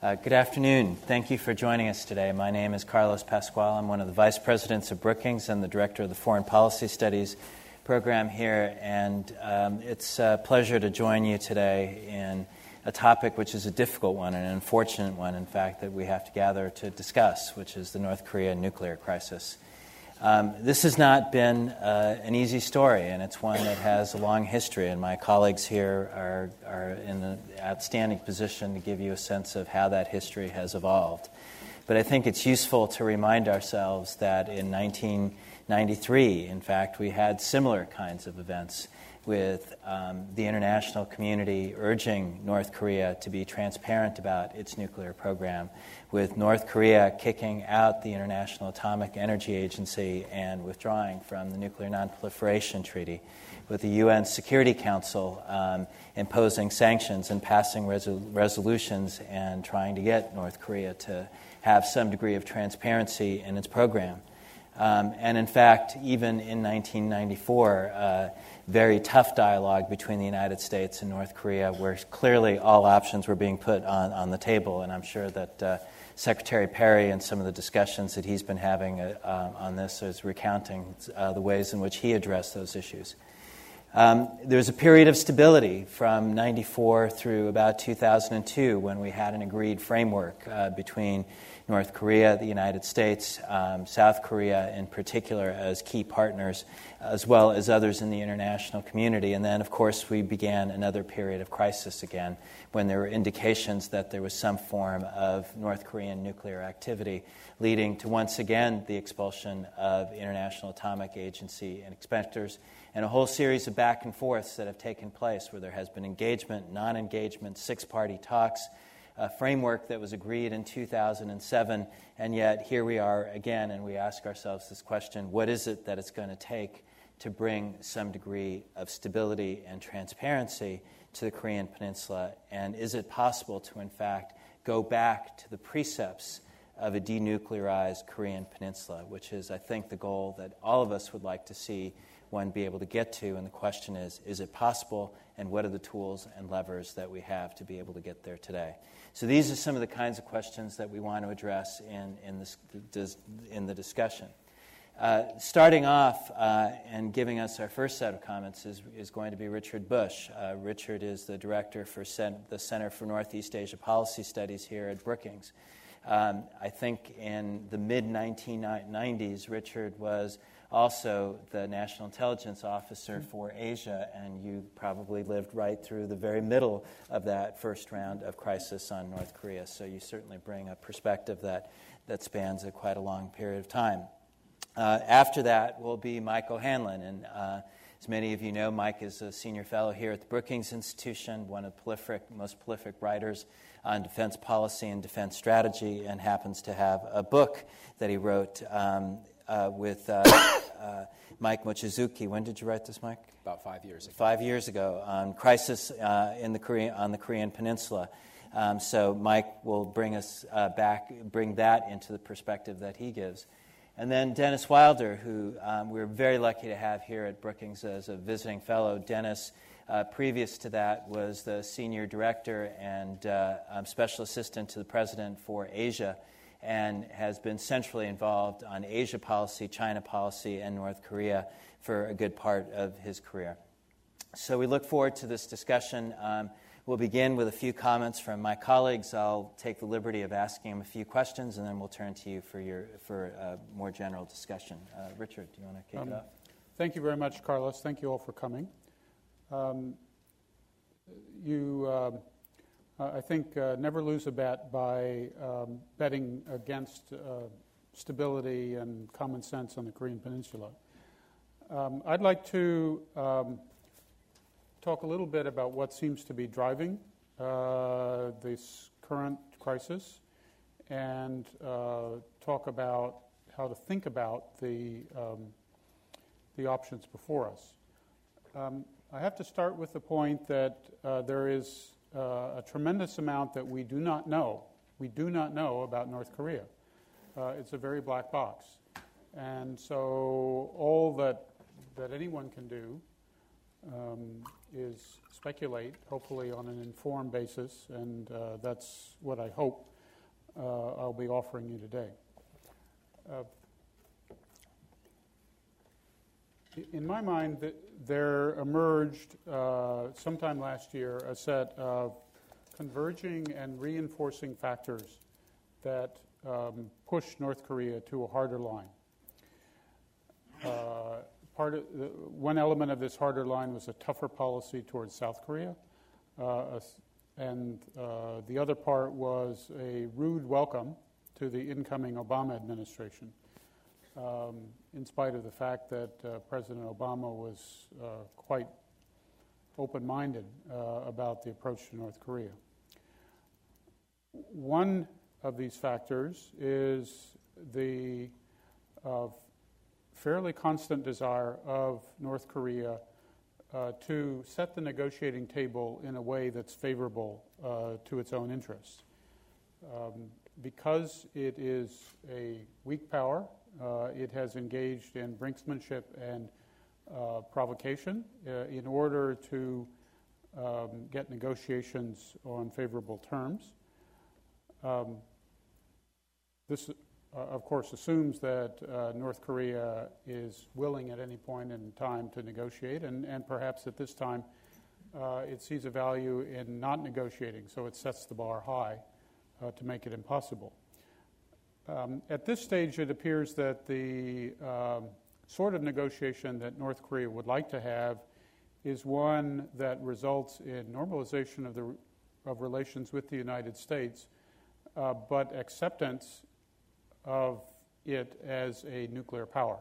Good afternoon. Thank you for joining us today. My name is Carlos Pascual. I'm one of the vice presidents of Brookings and the director of the Foreign Policy Studies program here. And it's a pleasure to join you today in a topic which is a difficult one, and an unfortunate one, in fact, that we have to gather to discuss, which is the North Korea nuclear crisis. This has not been an easy story, and it's one that has a long history, and my colleagues here are in an outstanding position to give you a sense of how that history has evolved. But I think it's useful to remind ourselves that in 1993, in fact, we had similar kinds of events with the international community urging North Korea to be transparent about its nuclear program, with North Korea kicking out the International Atomic Energy Agency and withdrawing from the Nuclear Non-Proliferation Treaty, with the UN Security Council imposing sanctions and passing resolutions and trying to get North Korea to have some degree of transparency in its program. And in fact, even in 1994, very tough dialogue between the United States and North Korea, where clearly all options were being put on the table. And I'm sure that Secretary Perry and some of the discussions that he's been having on this is recounting the ways in which he addressed those issues. There was a period of stability from 94 through about 2002 when we had an agreed framework between North Korea, the United States, South Korea in particular as key partners, as well as others in the international community. And then, of course, we began another period of crisis again when there were indications that there was some form of North Korean nuclear activity, leading to, once again, the expulsion of International Atomic Agency inspectors and a whole series of back and forths that have taken place where there has been engagement, non-engagement, six-party talks, a framework that was agreed in 2007, and yet here we are again, and we ask ourselves this question: what is it that it's going to take to bring some degree of stability and transparency to the Korean Peninsula, and is it possible to, in fact, go back to the precepts of a denuclearized Korean Peninsula, which is, I think, the goal that all of us would like to see one be able to get to, and the question is it possible, and what are the tools and levers that we have to be able to get there today? So these are some of the kinds of questions that we want to address in the discussion. Starting off and giving us our first set of comments is going to be Richard Bush. Richard is the director for the Center for Northeast Asia Policy Studies here at Brookings. I think in the mid-1990s, Richard was also the National Intelligence Officer for Asia, and you probably lived right through the very middle of that first round of crisis on North Korea. So you certainly bring a perspective that spans quite a long period of time. After that will be Mike O'Hanlon, and as many of you know, Mike is a senior fellow here at the Brookings Institution, one of the most prolific writers on defense policy and defense strategy, and happens to have a book that he wrote with Mike Mochizuki. When did you write this, Mike? About 5 years ago. 5 years ago, on crisis on the Korean Peninsula. So Mike will bring that into the perspective that he gives. And then Dennis Wilder, who we're very lucky to have here at Brookings as a visiting fellow. Dennis, previous to that, was the senior director and special assistant to the president for Asia, and has been centrally involved on Asia policy, China policy, and North Korea for a good part of his career. So we look forward to this discussion. We'll begin with a few comments from my colleagues. I'll take the liberty of asking them a few questions, and then we'll turn to you for a more general discussion. Richard, do you want to kick it off? Thank you very much, Carlos. Thank you all for coming. I think never lose a bet by betting against stability and common sense on the Korean Peninsula. I'd like to talk a little bit about what seems to be driving this current crisis, and talk about how to think about the options before us. I have to start with the point that there is a tremendous amount that we do not know. We do not know about North Korea. It's a very black box. And so all that anyone can do is speculate, hopefully on an informed basis, and that's what I hope I'll be offering you today. In my mind, there emerged sometime last year a set of converging and reinforcing factors that pushed North Korea to a harder line. One element of this harder line was a tougher policy towards South Korea, and the other part was a rude welcome to the incoming Obama administration, in spite of the fact that President Obama was quite open-minded about the approach to North Korea. One of these factors is the fairly constant desire of North Korea to set the negotiating table in a way that's favorable to its own interests. Because it is a weak power, it has engaged in brinksmanship and provocation in order to get negotiations on favorable terms. This, of course, assumes that North Korea is willing at any point in time to negotiate, and perhaps at this time it sees a value in not negotiating, so it sets the bar high to make it impossible. At this stage, it appears that the sort of negotiation that North Korea would like to have is one that results in normalization of relations with the United States, but acceptance of it as a nuclear power.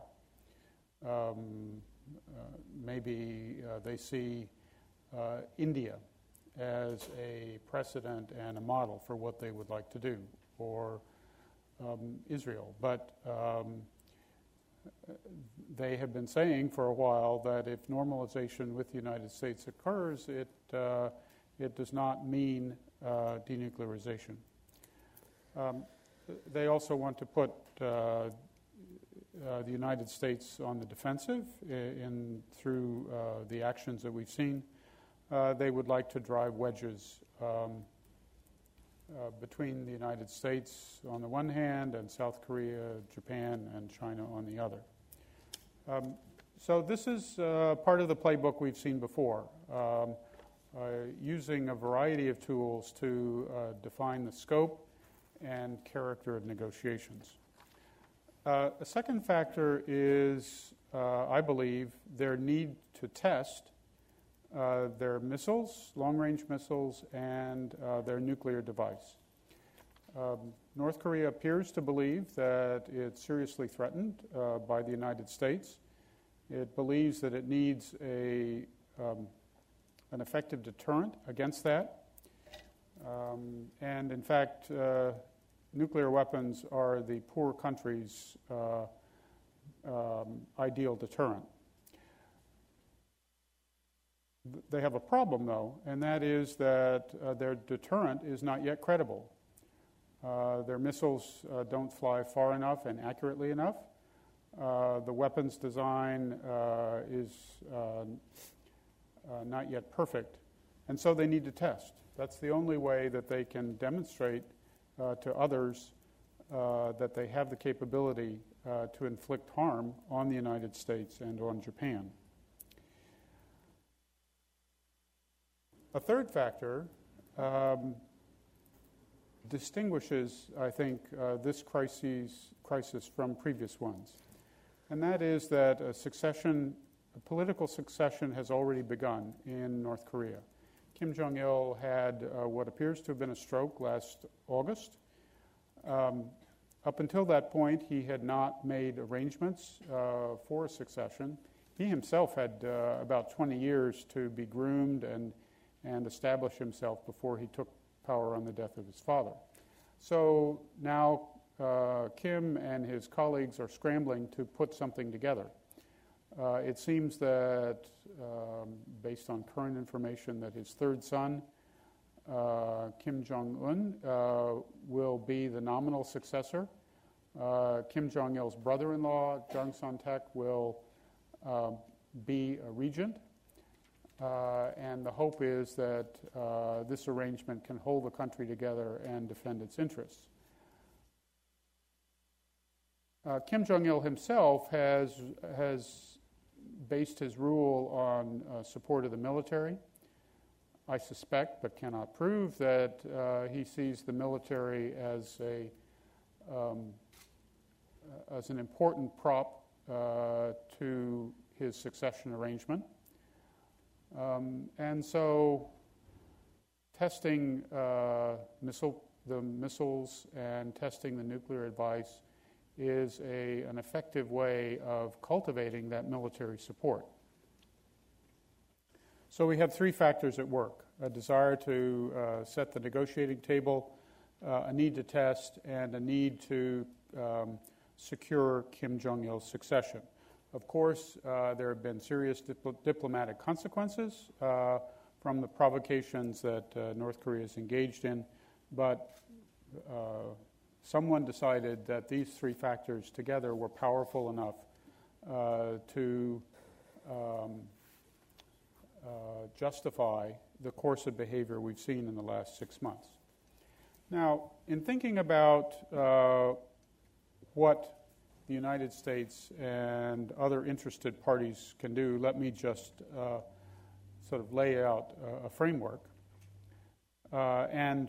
Maybe they see India as a precedent and a model for what they would like to do, or Israel. But they have been saying for a while that if normalization with the United States occurs, it does not mean denuclearization. They also want to put the United States on the defensive through the actions that we've seen. They would like to drive wedges between the United States on the one hand and South Korea, Japan, and China on the other. So this is part of the playbook we've seen before, using a variety of tools to define the scope and character of negotiations. A second factor is, I believe, their need to test their missiles, long-range missiles, and their nuclear device. North Korea appears to believe that it's seriously threatened by the United States. It believes that it needs an effective deterrent against that. And in fact, nuclear weapons are the poor country's ideal deterrent. They have a problem, though, and that is that their deterrent is not yet credible. Their missiles don't fly far enough and accurately enough. The weapons design is not yet perfect, and so they need to test. That's the only way that they can demonstrate to others that they have the capability to inflict harm on the United States and on Japan. A third factor distinguishes, I think, this crisis from previous ones, and that is that a political succession has already begun in North Korea. Kim Jong-il had what appears to have been a stroke last August. Up until that point, he had not made arrangements for a succession. He himself had about 20 years to be groomed and establish himself before he took power on the death of his father. So now Kim and his colleagues are scrambling to put something together. It seems that, based on current information, that his third son, Kim Jong-un, will be the nominal successor. Kim Jong-il's brother-in-law, Jang Son-taek, will be a regent. And the hope is that this arrangement can hold the country together and defend its interests. Kim Jong-il himself has based his rule on support of the military. I suspect, but cannot prove, that he sees the military as an important prop to his succession arrangement. And so testing the missiles and testing the nuclear advice is an effective way of cultivating that military support. So we have three factors at work: a desire to set the negotiating table, a need to test, and a need to secure Kim Jong-il's succession. Of course, there have been serious diplomatic consequences from the provocations that North Korea is engaged in, but someone decided that these three factors together were powerful enough to justify the course of behavior we've seen in the last 6 months. Now, in thinking about what the United States and other interested parties can do, let me just sort of lay out a framework. And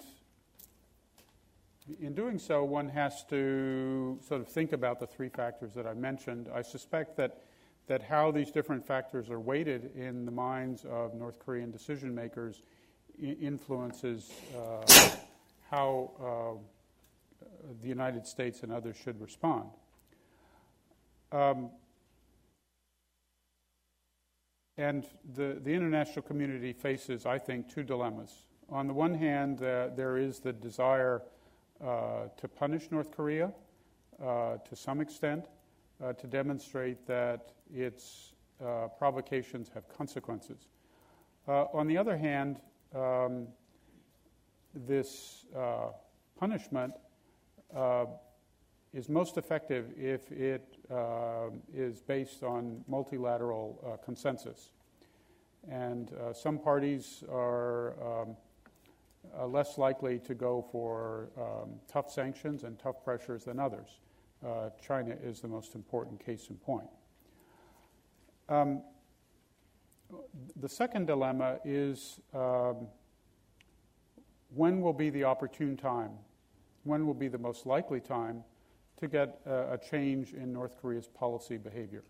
in doing so, one has to sort of think about the three factors that I mentioned. I suspect that how these different factors are weighted in the minds of North Korean decision makers influences how the United States and others should respond. And the international community faces, I think, two dilemmas. On the one hand, there is the desire to punish North Korea to some extent, to demonstrate that its provocations have consequences. On the other hand, this punishment is most effective if it is based on multilateral consensus. And some parties are less likely to go for tough sanctions and tough pressures than others. China is the most important case in point. The second dilemma is when will be the opportune time? When will be the most likely time to get a change in North Korea's policy behavior?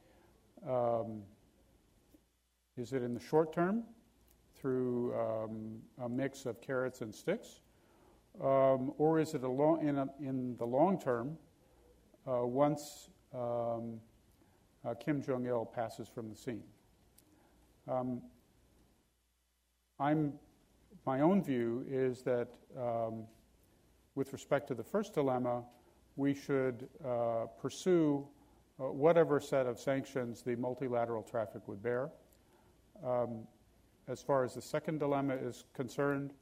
Is it in the short term through a mix of carrots and sticks? Or is it in the long term once Kim Jong-il passes from the scene? My own view is that with respect to the first dilemma, we should pursue whatever set of sanctions the multilateral traffic would bear. As far as the second dilemma is concerned,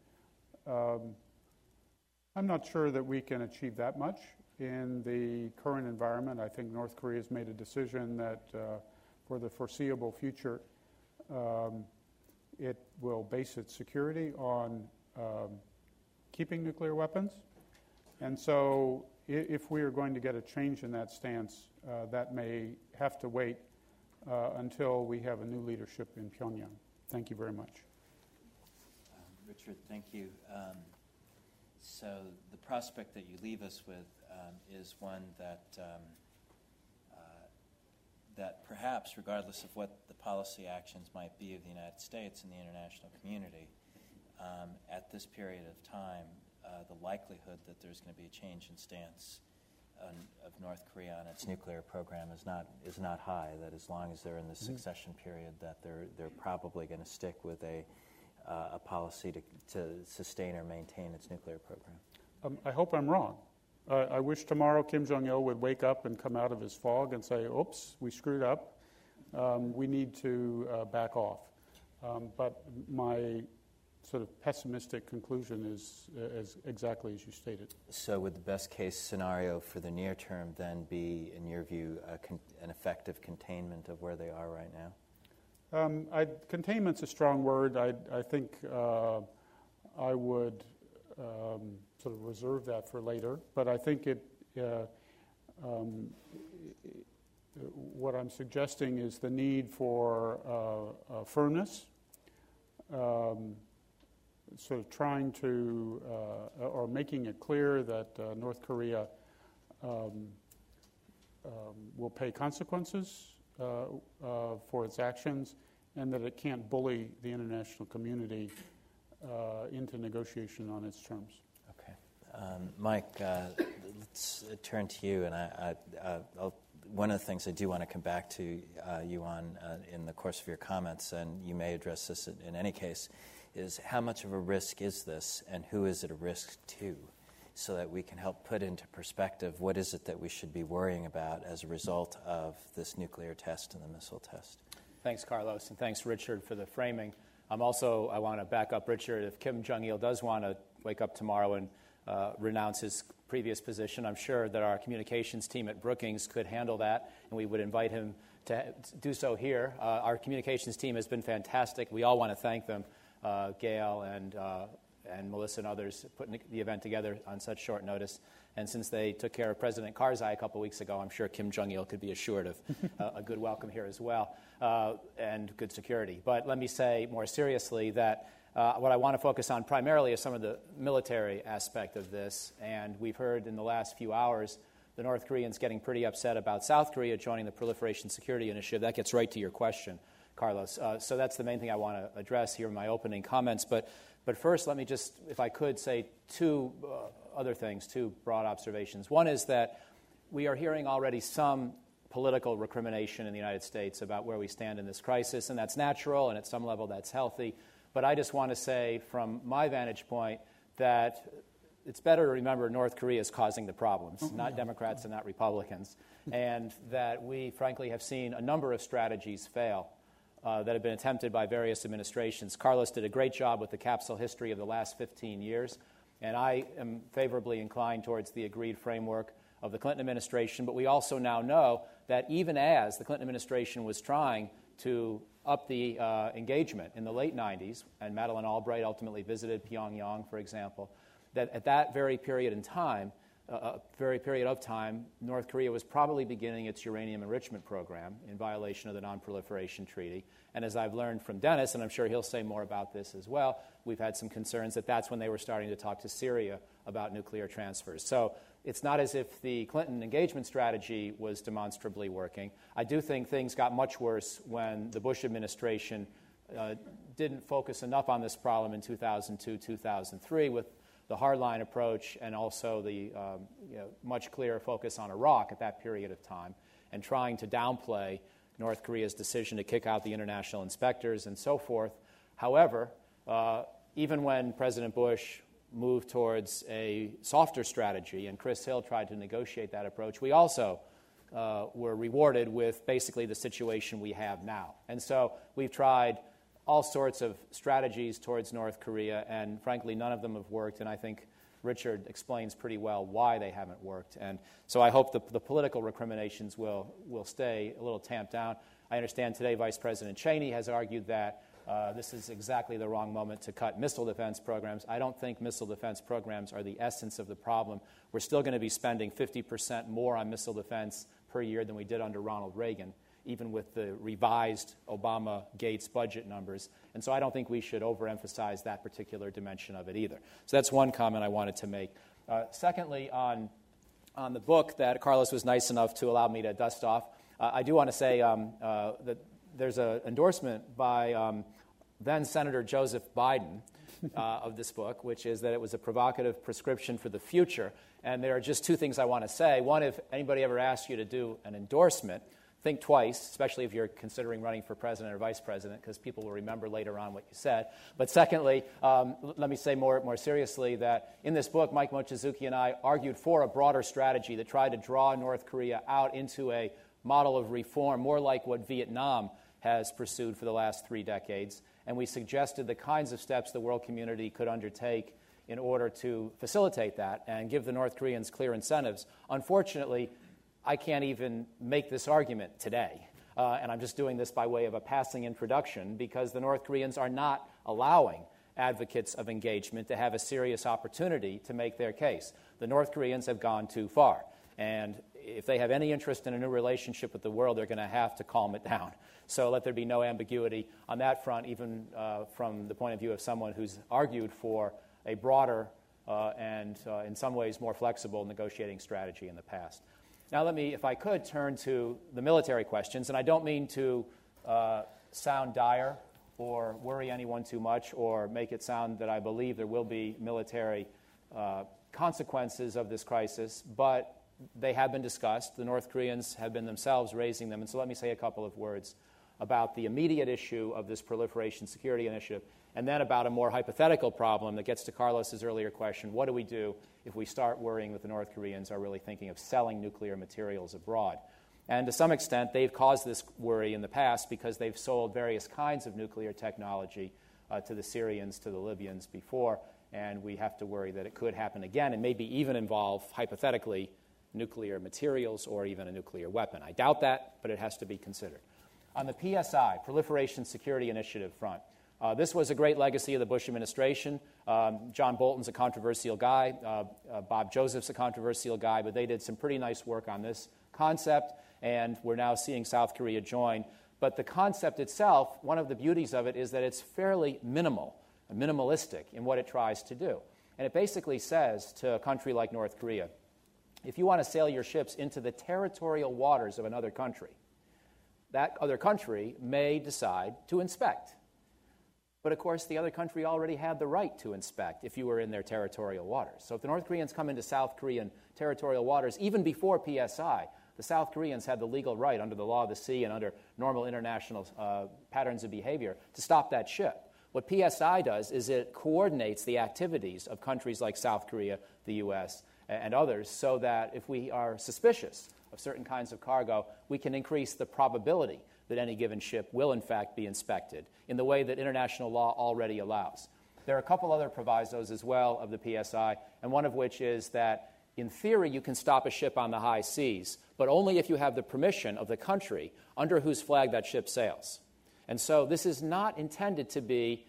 I'm not sure that we can achieve that much in the current environment. I think North Korea has made a decision that for the foreseeable future, it will base its security on keeping nuclear weapons. And so if we are going to get a change in that stance, that may have to wait until we have a new leadership in Pyongyang. Thank you very much. Richard, thank you. So the prospect that you leave us with is one that that perhaps, regardless of what the policy actions might be of the United States and the international community, at this period of time, the likelihood that there's going to be a change in stance of North Korea on its nuclear program is not high. That as long as they're in the succession period, that they're probably going to stick with a policy to sustain or maintain its nuclear program. I hope I'm wrong. I wish tomorrow Kim Jong-il would wake up and come out of his fog and say, oops, we screwed up. We need to back off. But my sort of pessimistic conclusion is exactly as you stated. So would the best case scenario for the near term then be, in your view, an effective containment of where they are right now? Containment's a strong word. I think I would sort of reserve that for later. But I think What I'm suggesting is the need for firmness, sort of trying to, or making it clear that North Korea will pay consequences for its actions, and that it can't bully the international community into negotiation on its terms. Okay. Mike, let's turn to you, and one of the things I do want to come back to you on in the course of your comments, and you may address this in any case, is how much of a risk is this, and who is it a risk to, so that we can help put into perspective what is it that we should be worrying about as a result of this nuclear test and the missile test. Thanks, Carlos, and thanks, Richard, for the framing. I want to back up Richard. If Kim Jong-il does want to wake up tomorrow and renounce his previous position, I'm sure that our communications team at Brookings could handle that, and we would invite him to do so here. Our communications team has been fantastic. We all want to thank them, Gail and Melissa and others, putting the event together on such short notice. And since they took care of President Karzai a couple weeks ago, I'm sure Kim Jong-il could be assured of a good welcome here as well, and good security. But let me say more seriously that what I want to focus on primarily is some of the military aspect of this. And we've heard in the last few hours the North Koreans getting pretty upset about South Korea joining the Proliferation Security Initiative. That gets right to your question, Carlos. So that's the main thing I want to address here in my opening comments. But first, let me just, if I could, say two other things, two broad observations. One is that we are hearing already some political recrimination in the United States about where we stand in this crisis, and that's natural, and at some level that's healthy. But I just want to say, from my vantage point, that it's better to remember North Korea is causing the problems, not Democrats and not Republicans, and that we, frankly, have seen a number of strategies fail that have been attempted by various administrations. Carlos did a great job with the capsule history of the last 15 years, and I am favorably inclined towards the agreed framework of the Clinton administration. But we also now know that even as the Clinton administration was trying to up the engagement in the late 90s, and Madeleine Albright ultimately visited Pyongyang, for example, that at that very period of time, North Korea was probably beginning its uranium enrichment program in violation of the Non-Proliferation Treaty. And as I've learned from Dennis, and I'm sure he'll say more about this as well, we've had some concerns that that's when they were starting to talk to Syria about nuclear transfers. So it's not as if the Clinton engagement strategy was demonstrably working. I do think things got much worse when the Bush administration didn't focus enough on this problem in 2002, 2003 with the hardline approach, and also the much clearer focus on Iraq at that period of time, and trying to downplay North Korea's decision to kick out the international inspectors and so forth. However, even when President Bush moved towards a softer strategy and Chris Hill tried to negotiate that approach, we also were rewarded with basically the situation we have now. And so we've tried all sorts of strategies towards North Korea, and frankly, none of them have worked, and I think Richard explains pretty well why they haven't worked. And so I hope the political recriminations will stay a little tamped down. I understand today Vice President Cheney has argued that this is exactly the wrong moment to cut missile defense programs. I don't think missile defense programs are the essence of the problem. We're still going to be spending 50% more on missile defense per year than we did under Ronald Reagan, even with the revised Obama-Gates budget numbers. And so I don't think we should overemphasize that particular dimension of it either. So that's one comment I wanted to make. Secondly, on the book that Carlos was nice enough to allow me to dust off, I do want to say that there's an endorsement by then Senator Joseph Biden of this book, which is that it was a provocative prescription for the future. And there are just two things I want to say. One, if anybody ever asks you to do an endorsement, think twice, especially if you're considering running for president or vice president, because people will remember later on what you said. But secondly, let me say more seriously that in this book, Mike Mochizuki and I argued for a broader strategy that tried to draw North Korea out into a model of reform, more like what Vietnam has pursued for the last 3 decades. And we suggested the kinds of steps the world community could undertake in order to facilitate that and give the North Koreans clear incentives. Unfortunately, I can't even make this argument today, and I'm just doing this by way of a passing introduction, because the North Koreans are not allowing advocates of engagement to have a serious opportunity to make their case. The North Koreans have gone too far, and if they have any interest in a new relationship with the world, they're going to have to calm it down. So let there be no ambiguity on that front, even from the point of view of someone who's argued for a broader and in some ways more flexible negotiating strategy in the past. Now let me, if I could, turn to the military questions. And I don't mean to sound dire or worry anyone too much or make it sound that I believe there will be military consequences of this crisis, but they have been discussed. The North Koreans have been themselves raising them. And so let me say a couple of words about the immediate issue of this proliferation security initiative, and then about a more hypothetical problem that gets to Carlos's earlier question: what do we do if we start worrying that the North Koreans are really thinking of selling nuclear materials abroad? And to some extent, they've caused this worry in the past because they've sold various kinds of nuclear technology to the Syrians, to the Libyans before, and we have to worry that it could happen again and maybe even involve, hypothetically, nuclear materials or even a nuclear weapon. I doubt that, but it has to be considered. On the PSI, Proliferation Security Initiative front, this was a great legacy of the Bush administration. John Bolton's a controversial guy. Bob Joseph's a controversial guy, but they did some pretty nice work on this concept, and we're now seeing South Korea join. But the concept itself, one of the beauties of it is that it's fairly minimalistic in what it tries to do. And it basically says to a country like North Korea, if you want to sail your ships into the territorial waters of another country, that other country may decide to inspect. But of course, the other country already had the right to inspect if you were in their territorial waters. So if the North Koreans come into South Korean territorial waters, even before PSI, the South Koreans had the legal right under the law of the sea and under normal international patterns of behavior to stop that ship. What PSI does is it coordinates the activities of countries like South Korea, the U.S., and others, so that if we are suspicious of certain kinds of cargo, we can increase the probability that any given ship will in fact be inspected in the way that international law already allows. There are a couple other provisos as well of the PSI, and one of which is that in theory you can stop a ship on the high seas, but only if you have the permission of the country under whose flag that ship sails. And so this is not intended to be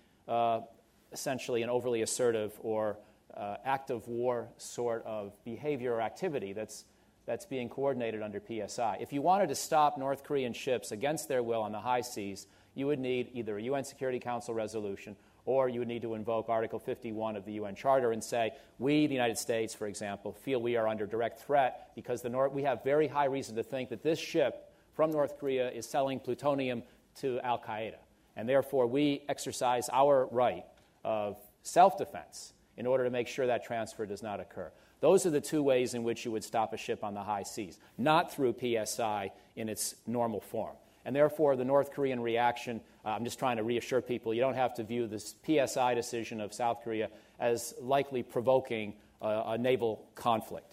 essentially an overly assertive or act of war sort of behavior or activity that's being coordinated under PSI. If you wanted to stop North Korean ships against their will on the high seas, you would need either a UN Security Council resolution or you would need to invoke Article 51 of the UN Charter and say, we, the United States, for example, feel we are under direct threat because we have very high reason to think that this ship from North Korea is selling plutonium to al-Qaeda. And therefore, we exercise our right of self-defense in order to make sure that transfer does not occur. Those are the two ways in which you would stop a ship on the high seas, not through PSI in its normal form. And therefore, the North Korean reaction, I'm just trying to reassure people, you don't have to view this PSI decision of South Korea as likely provoking a naval conflict.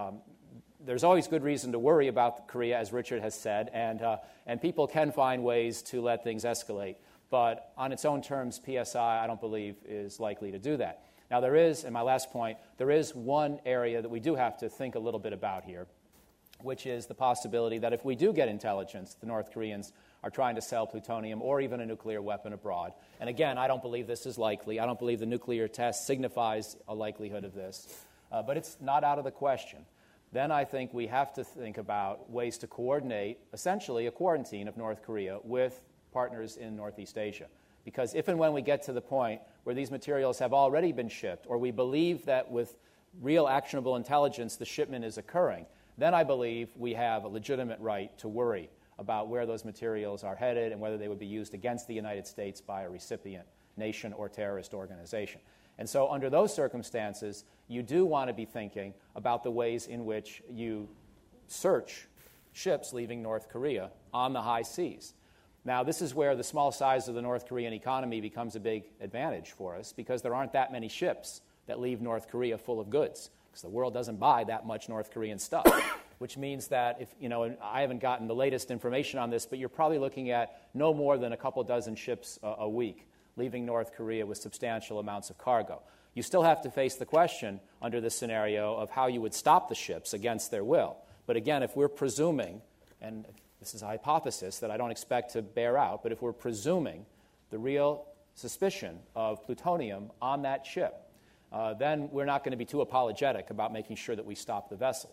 There's always good reason to worry about Korea, as Richard has said, and people can find ways to let things escalate. But on its own terms, PSI, I don't believe, is likely to do that. Now there is, and my last point, there is one area that we do have to think a little bit about here, which is the possibility that if we do get intelligence, the North Koreans are trying to sell plutonium or even a nuclear weapon abroad. And again, I don't believe this is likely. I don't believe the nuclear test signifies a likelihood of this. But it's not out of the question. Then I think we have to think about ways to coordinate, essentially, a quarantine of North Korea with partners in Northeast Asia. Because if and when we get to the point where these materials have already been shipped, or we believe that with real actionable intelligence the shipment is occurring, then I believe we have a legitimate right to worry about where those materials are headed and whether they would be used against the United States by a recipient nation or terrorist organization. And so under those circumstances, you do want to be thinking about the ways in which you search ships leaving North Korea on the high seas. Now, this is where the small size of the North Korean economy becomes a big advantage for us because there aren't that many ships that leave North Korea full of goods because the world doesn't buy that much North Korean stuff, which means that if, I haven't gotten the latest information on this, but you're probably looking at no more than a couple dozen ships a week leaving North Korea with substantial amounts of cargo. You still have to face the question under this scenario of how you would stop the ships against their will. But again, if we're presuming, and this is a hypothesis that I don't expect to bear out, but if we're presuming the real suspicion of plutonium on that ship, then we're not going to be too apologetic about making sure that we stop the vessels.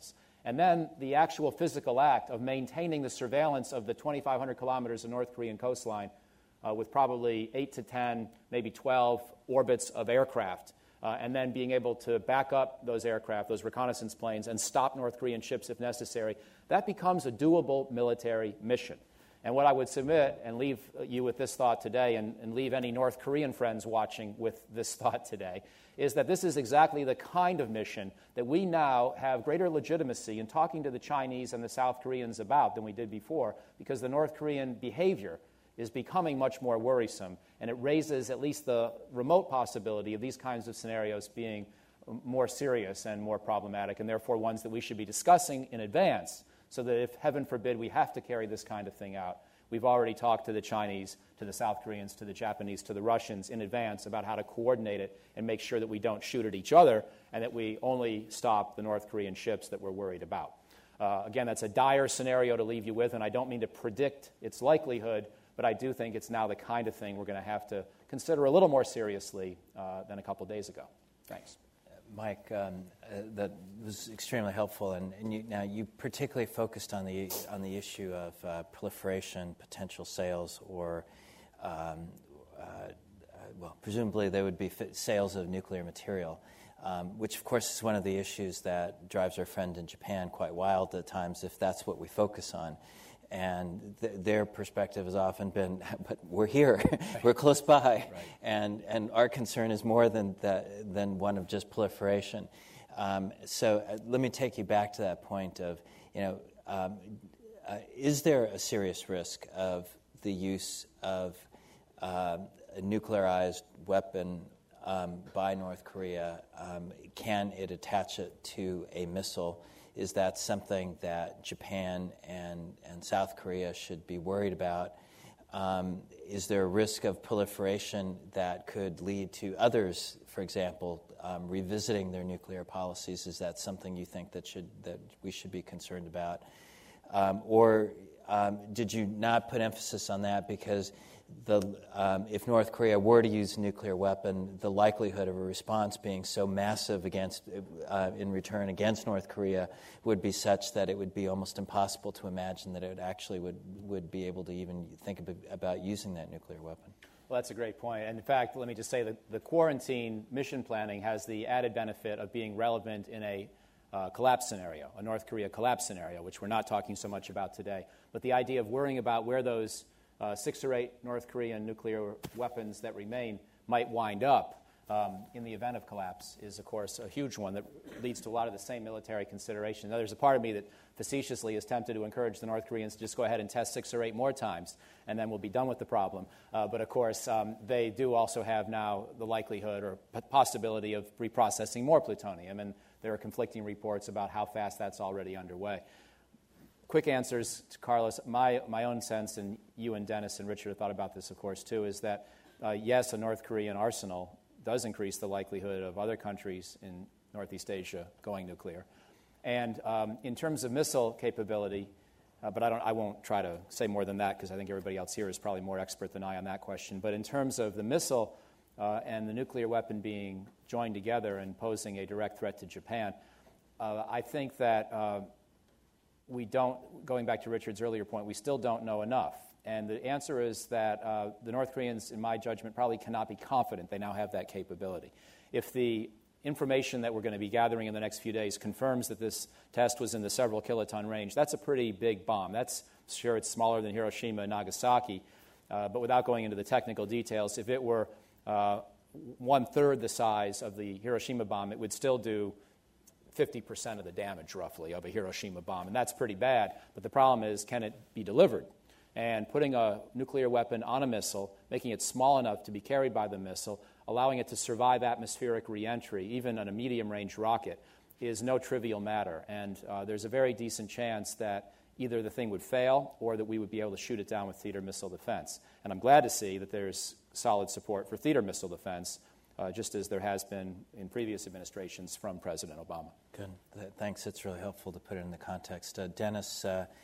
And then the actual physical act of maintaining the surveillance of the 2,500 kilometers of North Korean coastline with probably 8 to 10, maybe 12 orbits of aircraft, and then being able to back up those aircraft, those reconnaissance planes, and stop North Korean ships if necessary, that becomes a doable military mission. And what I would submit and leave you with this thought today, and leave any North Korean friends watching with this thought today, is that this is exactly the kind of mission that we now have greater legitimacy in talking to the Chinese and the South Koreans about than we did before, because the North Korean behavior is becoming much more worrisome, and it raises at least the remote possibility of these kinds of scenarios being more serious and more problematic, and therefore ones that we should be discussing in advance, so that if, heaven forbid, we have to carry this kind of thing out, we've already talked to the Chinese, to the South Koreans, to the Japanese, to the Russians in advance about how to coordinate it and make sure that we don't shoot at each other and that we only stop the North Korean ships that we're worried about. Again, that's a dire scenario to leave you with, and I don't mean to predict its likelihood, but I do think it's now the kind of thing we're going to have to consider a little more seriously than a couple days ago. Thanks. Mike, that was extremely helpful, and you particularly focused on the issue of proliferation, potential sales, or presumably there would be sales of nuclear material, which of course is one of the issues that drives our friend in Japan quite wild at times if that's what we focus on. And their perspective has often been, but we're here, we're close by, right. and our concern is more than one of just proliferation. So let me take you back to that point of, is there a serious risk of the use of a nuclearized weapon by North Korea? Can it attach it to a missile? Is that something that Japan and South Korea should be worried about? Is there a risk of proliferation that could lead to others, for example, revisiting their nuclear policies? Is that something you think that we should be concerned about? Or did you not put emphasis on that because if North Korea were to use a nuclear weapon, the likelihood of a response being so massive in return against North Korea would be such that it would be almost impossible to imagine that it actually would be able to even think about using that nuclear weapon? Well, that's a great point. And in fact, let me just say that the quarantine mission planning has the added benefit of being relevant in a collapse scenario, a North Korea collapse scenario, which we're not talking so much about today. But the idea of worrying about where those 6 or 8 North Korean nuclear weapons that remain might wind up in the event of collapse is, of course, a huge one that leads to a lot of the same military considerations. Now, there's a part of me that facetiously is tempted to encourage the North Koreans to just go ahead and test 6 or 8 more times, and then we'll be done with the problem. But, of course, they do also have now the likelihood or possibility of reprocessing more plutonium, and there are conflicting reports about how fast that's already underway. Quick answers to Carlos. My own sense, and you and Dennis and Richard have thought about this, of course, too, is that, yes, a North Korean arsenal does increase the likelihood of other countries in Northeast Asia going nuclear. And in terms of missile capability, but I won't try to say more than that because I think everybody else here is probably more expert than I on that question. But in terms of the missile and the nuclear weapon being joined together and posing a direct threat to Japan, I think that we don't, going back to Richard's earlier point, we still don't know enough. And the answer is that the North Koreans, in my judgment, probably cannot be confident they now have that capability. If the information that we're going to be gathering in the next few days confirms that this test was in the several kiloton range, that's a pretty big bomb. That's sure it's smaller than Hiroshima and Nagasaki, but without going into the technical details, if it were 1/3 the size of the Hiroshima bomb, it would still do 50% of the damage, roughly, of a Hiroshima bomb. And that's pretty bad. But the problem is, can it be delivered? And putting a nuclear weapon on a missile, making it small enough to be carried by the missile, allowing it to survive atmospheric reentry, even on a medium-range rocket, is no trivial matter. And there's a very decent chance that either the thing would fail or that we would be able to shoot it down with theater missile defense. And I'm glad to see that there's solid support for theater missile defense, just as there has been in previous administrations from President Obama. Good. Thanks. It's really helpful to put it in the context. Dennis,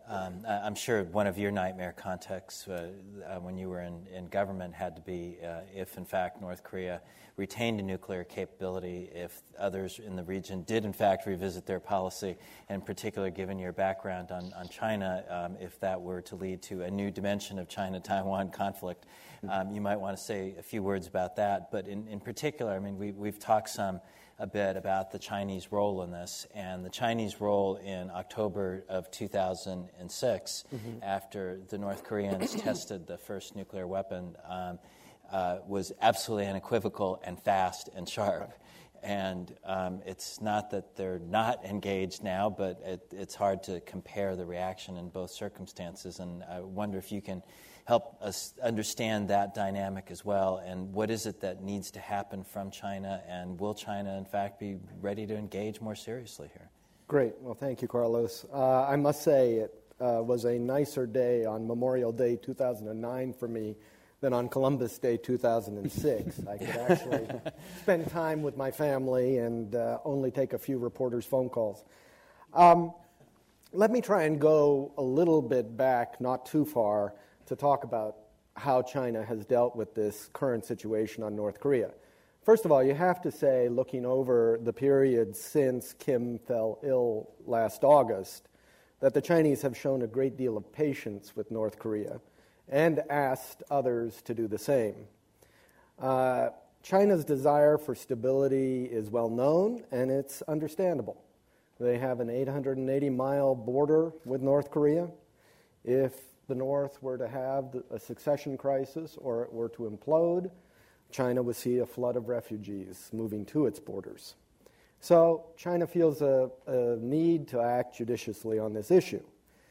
I'm sure one of your nightmare contexts when you were in government had to be if, in fact, North Korea retained a nuclear capability, if others in the region did, in fact, revisit their policy, in particular, given your background on China, if that were to lead to a new dimension of China-Taiwan conflict. You might want to say a few words about that. But in particular, I mean, we've talked a bit about the Chinese role in this, and the Chinese role in October of 2006, after the North Koreans tested the first nuclear weapon, was absolutely unequivocal and fast and sharp. And it's not that they're not engaged now, but it's hard to compare the reaction in both circumstances. And I wonder if you can help us understand that dynamic as well, and what is it that needs to happen from China, and will China, in fact, be ready to engage more seriously here? Great. Well, thank you, Carlos. I must say it was a nicer day on Memorial Day 2009 for me than on Columbus Day 2006. I could actually spend time with my family and only take a few reporters' phone calls. Let me try and go a little bit back, not too far, to talk about how China has dealt with this current situation on North Korea. First of all, you have to say, looking over the period since Kim fell ill last August, that the Chinese have shown a great deal of patience with North Korea and asked others to do the same. China's desire for stability is well known, and it's understandable. They have an 880-mile border with North Korea. If the North were to have a succession crisis or it were to implode, China would see a flood of refugees moving to its borders. So China feels a need to act judiciously on this issue.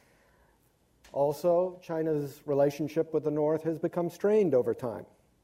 Also, China's relationship with the North has become strained over time.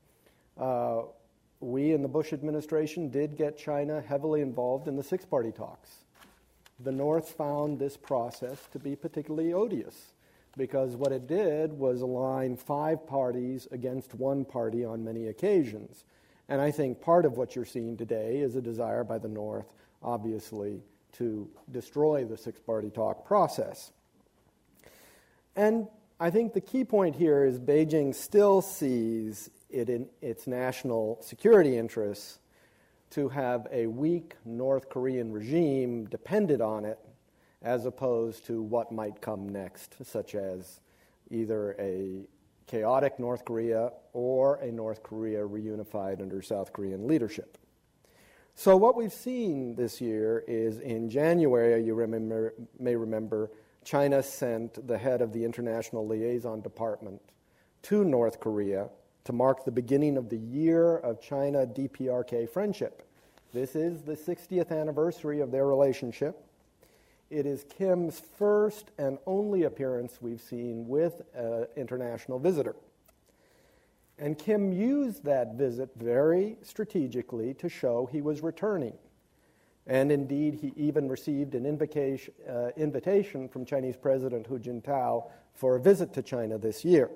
We in the Bush administration did get China heavily involved in the six-party talks. The North found this process to be particularly odious, because what it did was align five parties against one party on many occasions. And I think part of what you're seeing today is a desire by the North, obviously, to destroy the six-party talk process. And I think the key point here is Beijing still sees it in its national security interests to have a weak North Korean regime dependent on it, as opposed to what might come next, such as either a chaotic North Korea or a North Korea reunified under South Korean leadership. So what we've seen this year is in January, you may remember, China sent the head of the International Liaison Department to North Korea to mark the beginning of the year of China-DPRK friendship. This is the 60th anniversary of their relationship. It is Kim's first and only appearance we've seen with an international visitor. And Kim used that visit very strategically to show he was returning. And indeed, he even received an invitation from Chinese President Hu Jintao for a visit to China this year.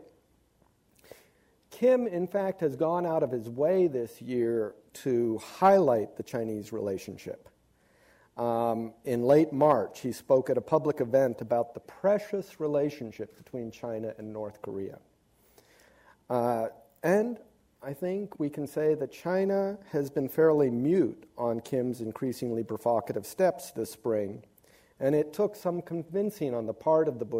Kim, in fact, has gone out of his way this year to highlight the Chinese relationship. In late March, he spoke at a public event about the precious relationship between China and North Korea. And I think we can say that China has been fairly mute on Kim's increasingly provocative steps this spring, and it took some convincing on the part of the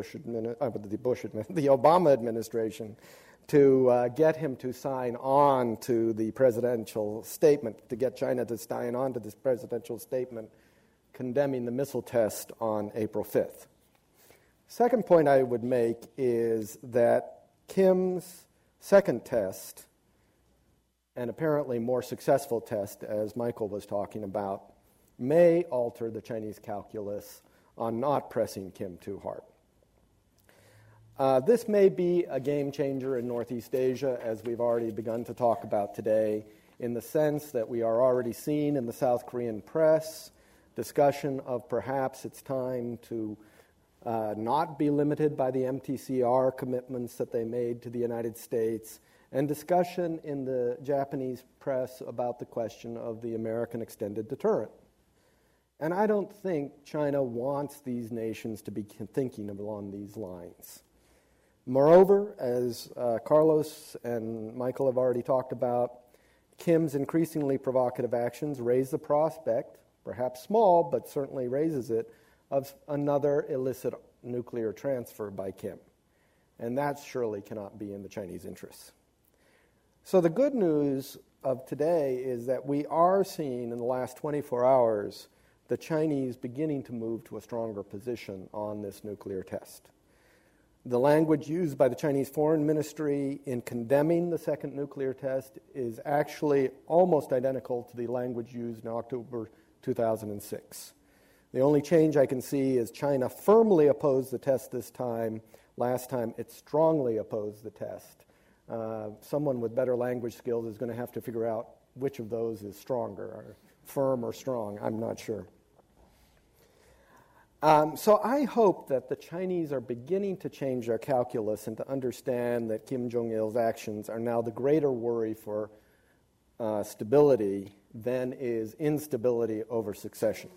Obama administration to get him to sign on to the presidential statement, to get China to sign on to this presidential statement condemning the missile test on April 5th. Second point I would make is that Kim's second test, an apparently more successful test, as Michael was talking about, may alter the Chinese calculus on not pressing Kim too hard. This may be a game changer in Northeast Asia, as we've already begun to talk about today, in the sense that we are already seeing in the South Korean press discussion of perhaps it's time to not be limited by the MTCR commitments that they made to the United States, and discussion in the Japanese press about the question of the American extended deterrent. And I don't think China wants these nations to be thinking along these lines. Moreover, as Carlos and Michael have already talked about, Kim's increasingly provocative actions raise the prospect, perhaps small, but certainly raises it, of another illicit nuclear transfer by Kim. And that surely cannot be in the Chinese interests. So the good news of today is that we are seeing in the last 24 hours the Chinese beginning to move to a stronger position on this nuclear test. The language used by the Chinese Foreign Ministry in condemning the second nuclear test is actually almost identical to the language used in October 2006. The only change I can see is China firmly opposed the test this time. Last time, it strongly opposed the test. Someone with better language skills is going to have to figure out which of those is stronger, or firm or strong. I'm not sure. So I hope that the Chinese are beginning to change their calculus and to understand that Kim Jong-il's actions are now the greater worry for stability than is instability over succession.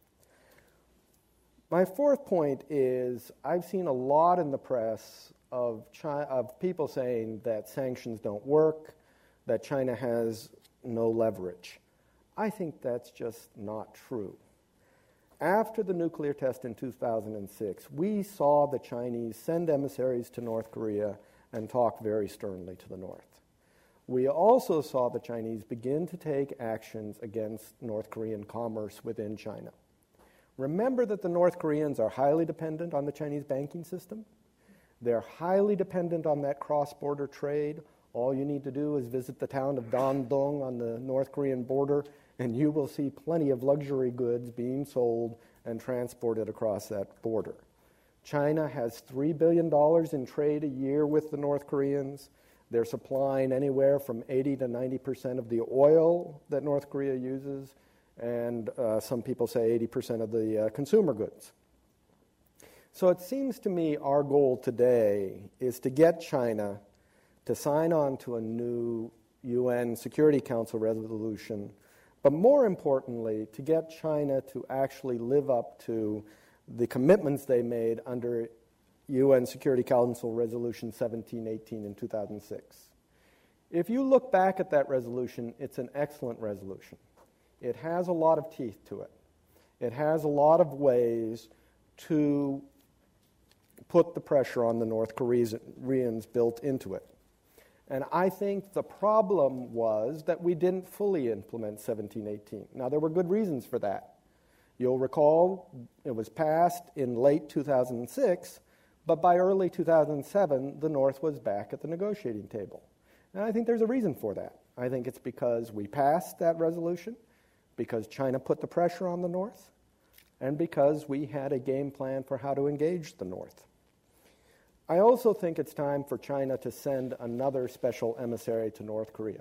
My fourth point is I've seen a lot in the press of people saying that sanctions don't work, that China has no leverage. I think that's just not true. After the nuclear test in 2006, we saw the Chinese send emissaries to North Korea and talk very sternly to the North. We also saw the Chinese begin to take actions against North Korean commerce within China. Remember that the North Koreans are highly dependent on the Chinese banking system. They're highly dependent on that cross-border trade. All you need to do is visit the town of Dandong on the North Korean border, and you will see plenty of luxury goods being sold and transported across that border. China has $3 billion in trade a year with the North Koreans. They're supplying anywhere from 80 to 90% of the oil that North Korea uses, and some people say 80% of the consumer goods. So it seems to me our goal today is to get China to sign on to a new UN Security Council resolution, but more importantly, to get China to actually live up to the commitments they made under UN Security Council Resolution 1718 in 2006. If you look back at that resolution, it's an excellent resolution. It has a lot of teeth to it. It has a lot of ways to put the pressure on the North Koreans built into it. And I think the problem was that we didn't fully implement 1718. Now, there were good reasons for that. You'll recall it was passed in late 2006, but by early 2007, the North was back at the negotiating table. And I think there's a reason for that. I think it's because we passed that resolution, because China put the pressure on the North, and because we had a game plan for how to engage the North. I also think it's time for China to send another special emissary to North Korea.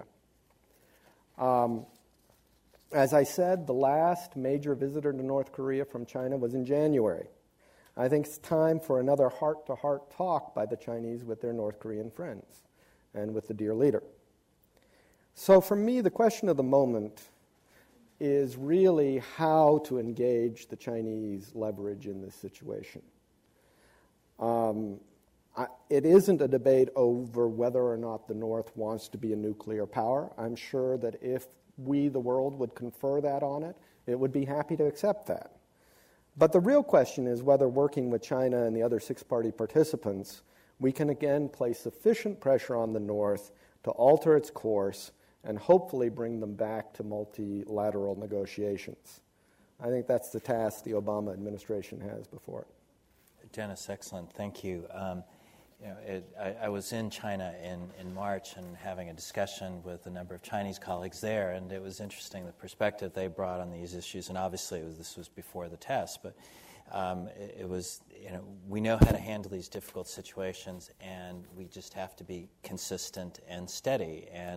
As I said, the last major visitor to North Korea from China was in January. I think it's time for another heart-to-heart talk by the Chinese with their North Korean friends and with the dear leader. So for me, the question of the moment is really how to engage the Chinese leverage in this situation. It isn't a debate over whether or not the North wants to be a nuclear power. I'm sure that if we, the world, would confer that on it, it would be happy to accept that. But the real question is whether working with China and the other six-party participants, we can again place sufficient pressure on the North to alter its course and hopefully bring them back to multilateral negotiations. I think that's the task the Obama administration has before it. Dennis, excellent. Thank you. I was in China in March and having a discussion with a number of Chinese colleagues there, and it was interesting the perspective they brought on these issues. And obviously, this was before the test, but it was, we know how to handle these difficult situations, and we just have to be consistent and steady. And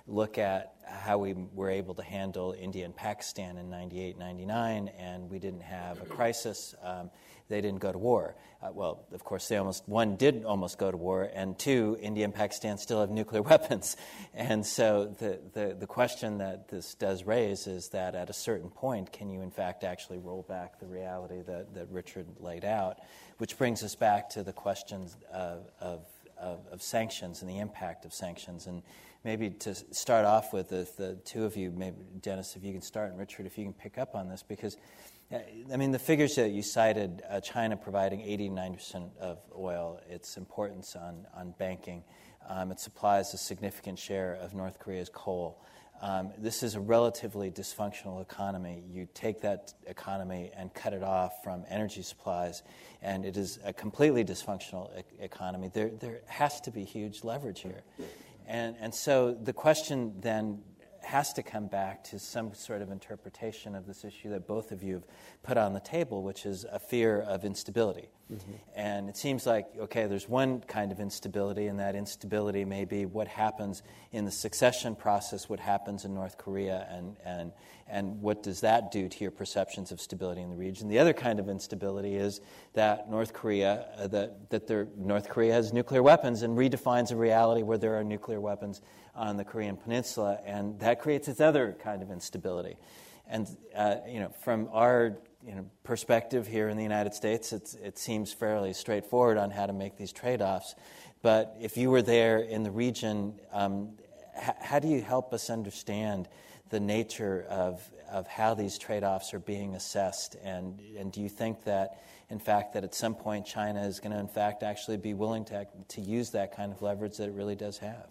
look at how we were able to handle India and Pakistan in 98, 99, and we didn't have a crisis. They didn't go to war. Well, of course, one did almost go to war, and two, India and Pakistan still have nuclear weapons. And so the question that this does raise is that at a certain point, can you in fact actually roll back the reality that Richard laid out, which brings us back to the questions of sanctions and the impact of sanctions. And maybe to start off with, the two of you, maybe Dennis, if you can start, and Richard, if you can pick up on this, because I mean, the figures that you cited, China providing 80 to 90% of oil, its importance on banking, it supplies a significant share of North Korea's coal. This is a relatively dysfunctional economy. You take that economy and cut it off from energy supplies, and it is a completely dysfunctional economy. There has to be huge leverage here. And so the question then has to come back to some sort of interpretation of this issue that both of you have put on the table, which is a fear of instability. Mm-hmm. And it seems like, okay, there's one kind of instability, and that instability may be what happens in the succession process, what happens in North Korea, and what does that do to your perceptions of stability in the region. The other kind of instability is that North Korea has nuclear weapons and redefines a reality where there are nuclear weapons on the Korean Peninsula, and that creates its other kind of instability. And from our perspective here in the United States, it seems fairly straightforward on how to make these trade-offs. But if you were there in the region, how do you help us understand the nature of how these trade-offs are being assessed? And do you think that, in fact, that at some point China is going to, in fact, actually be willing to use that kind of leverage that it really does have?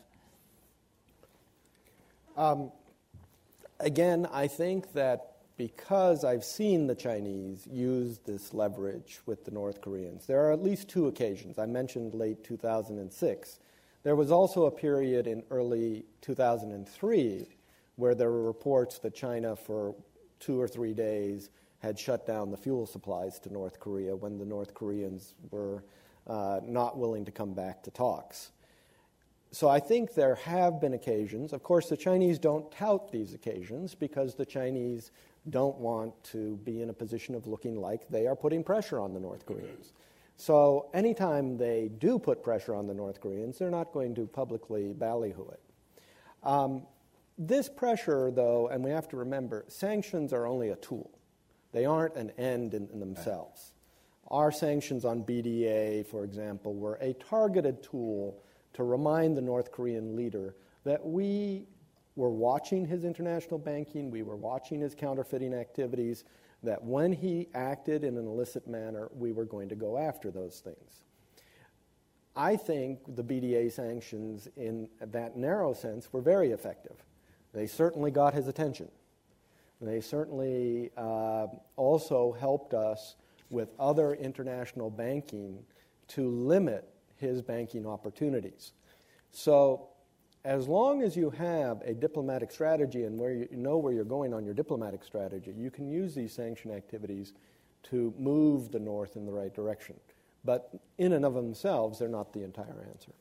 Again, I think that because I've seen the Chinese use this leverage with the North Koreans, there are at least two occasions. I mentioned late 2006. There was also a period in early 2003 where there were reports that China for 2 or 3 days had shut down the fuel supplies to North Korea when the North Koreans were not willing to come back to talks. So I think there have been occasions. Of course, the Chinese don't tout these occasions because the Chinese don't want to be in a position of looking like they are putting pressure on the North Koreans. So anytime they do put pressure on the North Koreans, they're not going to publicly ballyhoo it. This pressure, though, and we have to remember, sanctions are only a tool. They aren't an end in themselves. Our sanctions on BDA, for example, were a targeted tool to remind the North Korean leader that we were watching his international banking, we were watching his counterfeiting activities, that when he acted in an illicit manner, we were going to go after those things. I think the BDA sanctions, in that narrow sense, were very effective. They certainly got his attention. They certainly also helped us with other international banking to limit his banking opportunities. So as long as you have a diplomatic strategy and where you know where you're going on your diplomatic strategy, you can use these sanction activities to move the North in the right direction. But in and of themselves, they're not the entire answer.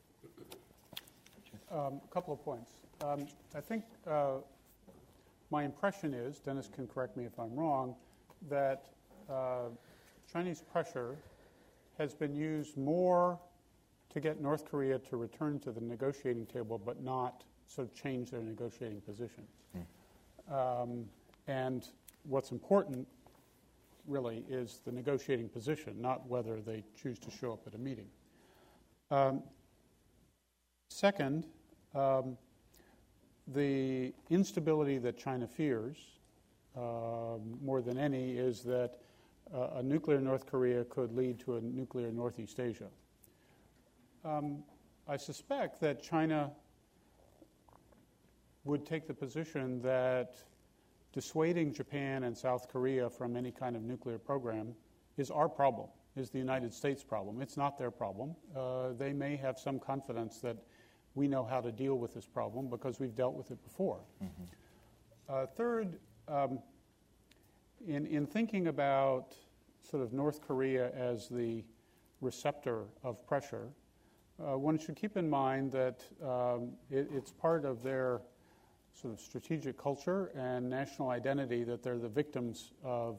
A couple of points. I think my impression is, Dennis can correct me if I'm wrong, that Chinese pressure has been used more to get North Korea to return to the negotiating table, but not sort of change their negotiating position. And what's important, really, is the negotiating position, not whether they choose to show up at a meeting. Second, the instability that China fears more than any is that a nuclear North Korea could lead to a nuclear Northeast Asia. I suspect that China would take the position that dissuading Japan and South Korea from any kind of nuclear program is our problem, is the United States' problem. It's not their problem. They may have some confidence that we know how to deal with this problem because we've dealt with it before. Mm-hmm. Third, in thinking about sort of North Korea as the receptor of pressure, one should keep in mind that it's part of their sort of strategic culture and national identity that they're the victims of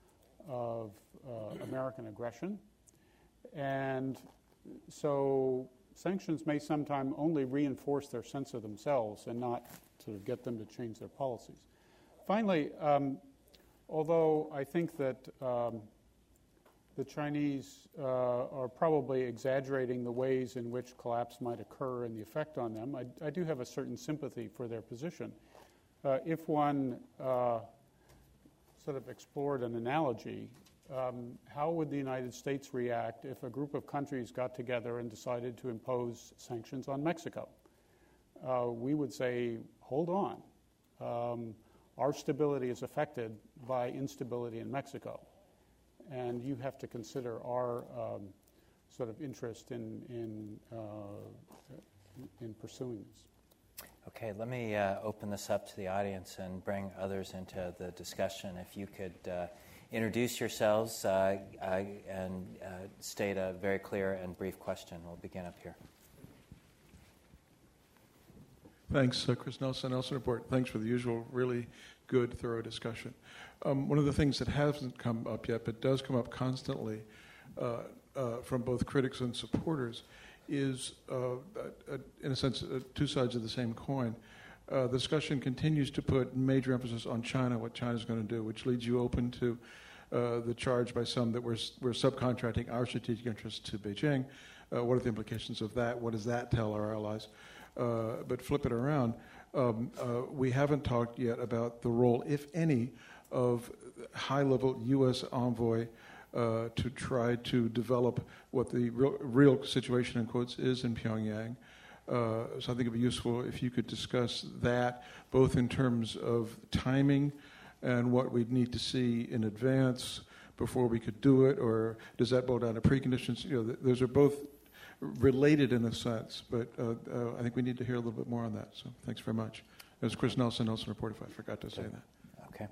American aggression. And so sanctions may sometimes only reinforce their sense of themselves and not sort of get them to change their policies. Finally, although I think that the Chinese are probably exaggerating the ways in which collapse might occur and the effect on them, I do have a certain sympathy for their position. If one sort of explored an analogy, how would the United States react if a group of countries got together and decided to impose sanctions on Mexico? We would say, hold on. Our stability is affected by instability in Mexico, and you have to consider our sort of interest in pursuing this. Okay, let me open this up to the audience and bring others into the discussion. If you could introduce yourselves and state a very clear and brief question. We'll begin up here. Thanks, Chris Nelson, Nelson Report. Thanks for the usual really good, thorough discussion. One of the things that hasn't come up yet, but does come up constantly from both critics and supporters, is, in a sense, two sides of the same coin. The discussion continues to put major emphasis on China, what China's going to do, which leads you open to the charge by some that we're subcontracting our strategic interests to Beijing. What are the implications of that? What does that tell our allies? But flip it around. We haven't talked yet about the role, if any, of high-level U.S. envoy to try to develop what the real situation, in quotes, is in Pyongyang. So I think it would be useful if you could discuss that, both in terms of timing and what we'd need to see in advance before we could do it, or does that boil down to preconditions? You know, those are both related in a sense, but I think we need to hear a little bit more on that. So thanks very much. It was Chris Nelson, Nelson Report, if I forgot to say that. Okay.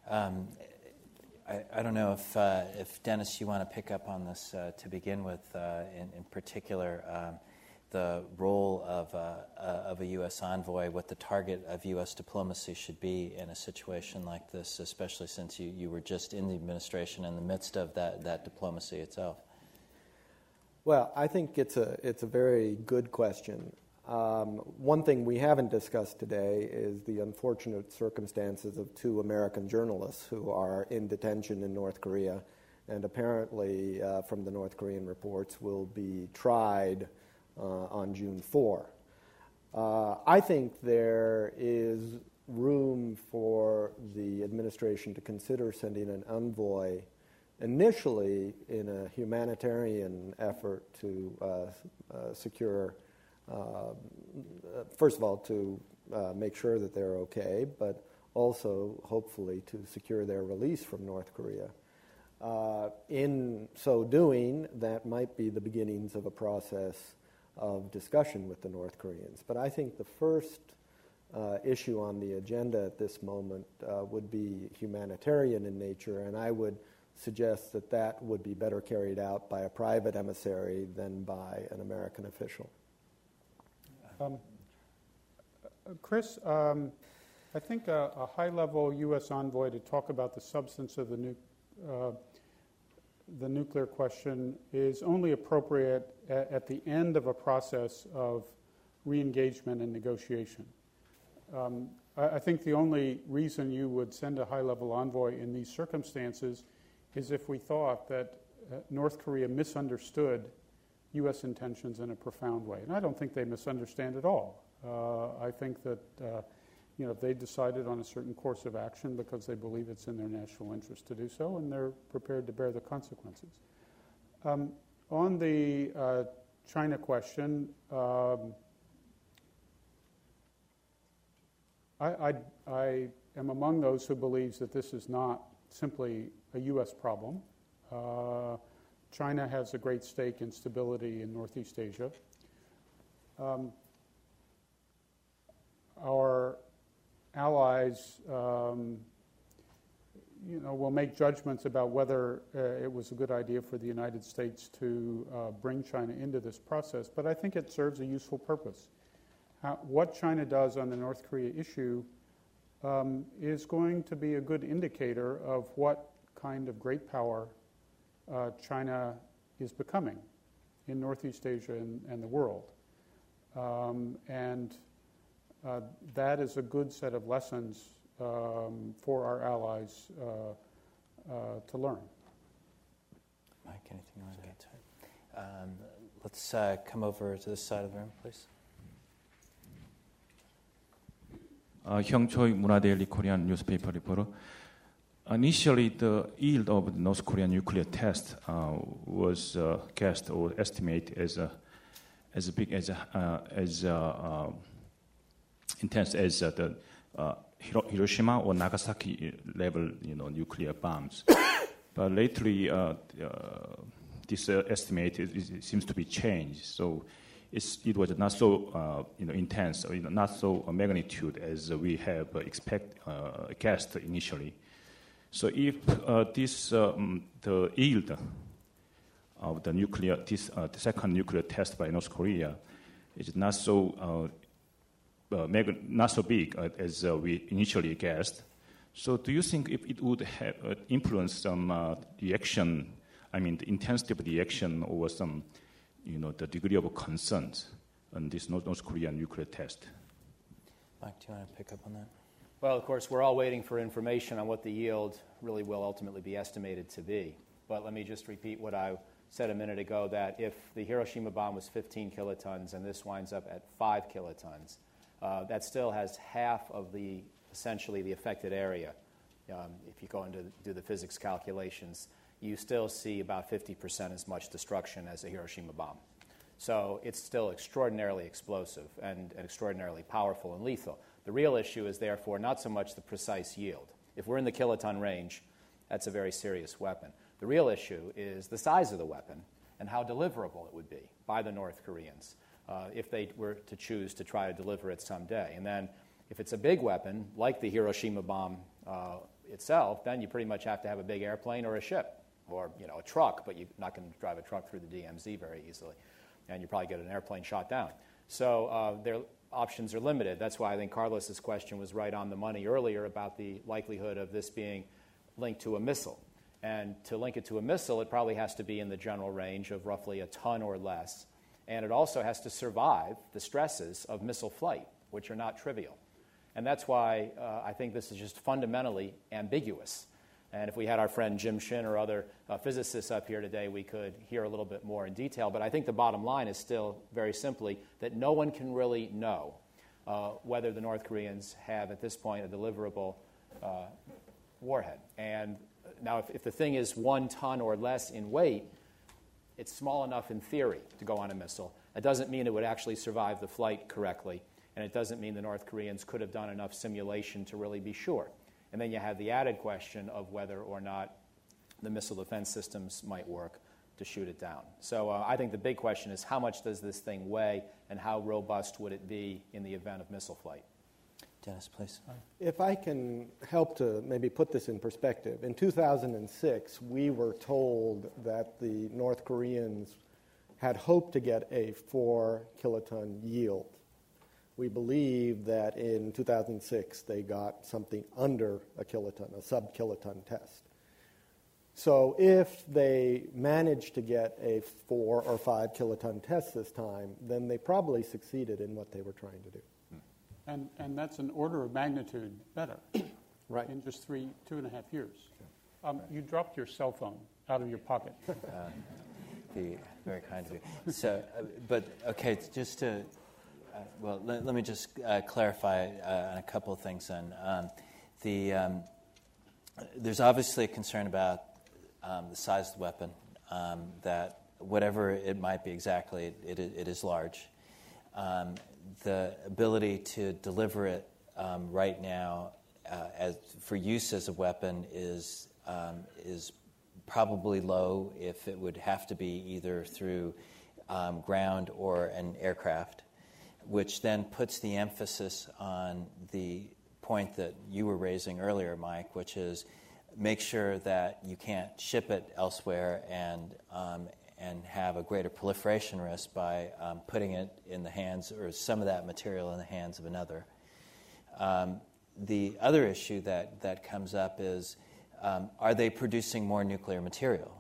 I don't know if Dennis, you want to pick up on this to begin with, in particular, the role of a U.S. envoy, what the target of U.S. diplomacy should be in a situation like this, especially since you were just in the administration in the midst of that diplomacy itself. Well, I think it's a very good question. One thing we haven't discussed today is the unfortunate circumstances of two American journalists who are in detention in North Korea, and apparently, from the North Korean reports, will be tried on June 4. I think there is room for the administration to consider sending an envoy initially in a humanitarian effort to secure, first of all, to make sure that they're okay, but also, hopefully, to secure their release from North Korea. In so doing, that might be the beginnings of a process of discussion with the North Koreans. But I think the first issue on the agenda at this moment would be humanitarian in nature, and I would suggest that that would be better carried out by a private emissary than by an American official. Chris, I think a high-level U.S. envoy to talk about the substance of the nuclear question is only appropriate at the end of a process of re-engagement and negotiation. I think the only reason you would send a high-level envoy in these circumstances is if we thought that North Korea misunderstood U.S. intentions in a profound way. And I don't think they misunderstand at all. I think that they decided on a certain course of action because they believe it's in their national interest to do so, and they're prepared to bear the consequences. On the China question, I am among those who believes that this is not simply a U.S. problem. China has a great stake in stability in Northeast Asia. Our allies, will make judgments about whether it was a good idea for the United States to bring China into this process, but I think it serves a useful purpose. what China does on the North Korea issue is going to be a good indicator of what kind of great power China is becoming in Northeast Asia and the world. That is a good set of lessons for our allies to learn. Mike, anything you want to add to it? Let's come over to this side of the room, please. Hyung Choi, Munna Daily Korean newspaper reporter. Initially, the yield of the North Korean nuclear test was guessed or estimated as big as intense as the Hiroshima or Nagasaki level, nuclear bombs. But lately, this estimate seems to be changed. So it was not so intense, or not so magnitude as we have guessed initially. So if the yield of the the second nuclear test by North Korea is not so not so big as we initially guessed. So do you think if it would have influenced some reaction, the intensity of the reaction or some, the degree of concerns on this North Korean nuclear test? Mike, do you want to pick up on that? Well, of course, we're all waiting for information on what the yield really will ultimately be estimated to be. But let me just repeat what I said a minute ago, that if the Hiroshima bomb was 15 kilotons and this winds up at 5 kilotons, that still has half of essentially the affected area. If you go into do the physics calculations, you still see about 50% as much destruction as a Hiroshima bomb. So it's still extraordinarily explosive and extraordinarily powerful and lethal. The real issue is therefore not so much the precise yield. If we're in the kiloton range, that's a very serious weapon. The real issue is the size of the weapon and how deliverable it would be by the North Koreans if they were to choose to try to deliver it someday. And then if it's a big weapon, like the Hiroshima bomb itself, then you pretty much have to have a big airplane or a ship or a truck, but you're not going to drive a truck through the DMZ very easily. And you probably get an airplane shot down. So their options are limited. That's why I think Carlos's question was right on the money earlier about the likelihood of this being linked to a missile. And to link it to a missile, it probably has to be in the general range of roughly a ton or less. And it also has to survive the stresses of missile flight, which are not trivial. And that's why I think this is just fundamentally ambiguous. And if we had our friend Jim Shin or other physicists up here today, we could hear a little bit more in detail. But I think the bottom line is still very simply that no one can really know whether the North Koreans have at this point a deliverable warhead. And now if the thing is 1 ton or less in weight, it's small enough in theory to go on a missile. It doesn't mean it would actually survive the flight correctly. And it doesn't mean the North Koreans could have done enough simulation to really be sure. And then you have the added question of whether or not the missile defense systems might work to shoot it down. So I think the big question is how much does this thing weigh and how robust would it be in the event of missile flight? Dennis, please. If I can help to maybe put this in perspective, in 2006, we were told that the North Koreans had hoped to get a 4 kiloton yield. We believe that in 2006 they got something under a kiloton, a sub-kiloton test. So if they managed to get a 4 or 5 kiloton test this time, then they probably succeeded in what they were trying to do. And that's an order of magnitude better. Right. In just 2.5 years. You dropped your cell phone out of your pocket. Very kind of you. So, but okay, just to, well, let me just clarify on a couple of things then. There's obviously a concern about the size of the weapon, that whatever it might be exactly, it is large. The ability to deliver it right now for use as a weapon is probably low if it would have to be either through ground or an aircraft, which then puts the emphasis on the point that you were raising earlier, Mike, which is make sure that you can't ship it elsewhere and have a greater proliferation risk by putting it in the hands, or some of that material in the hands of another. The other issue that comes up is, are they producing more nuclear material?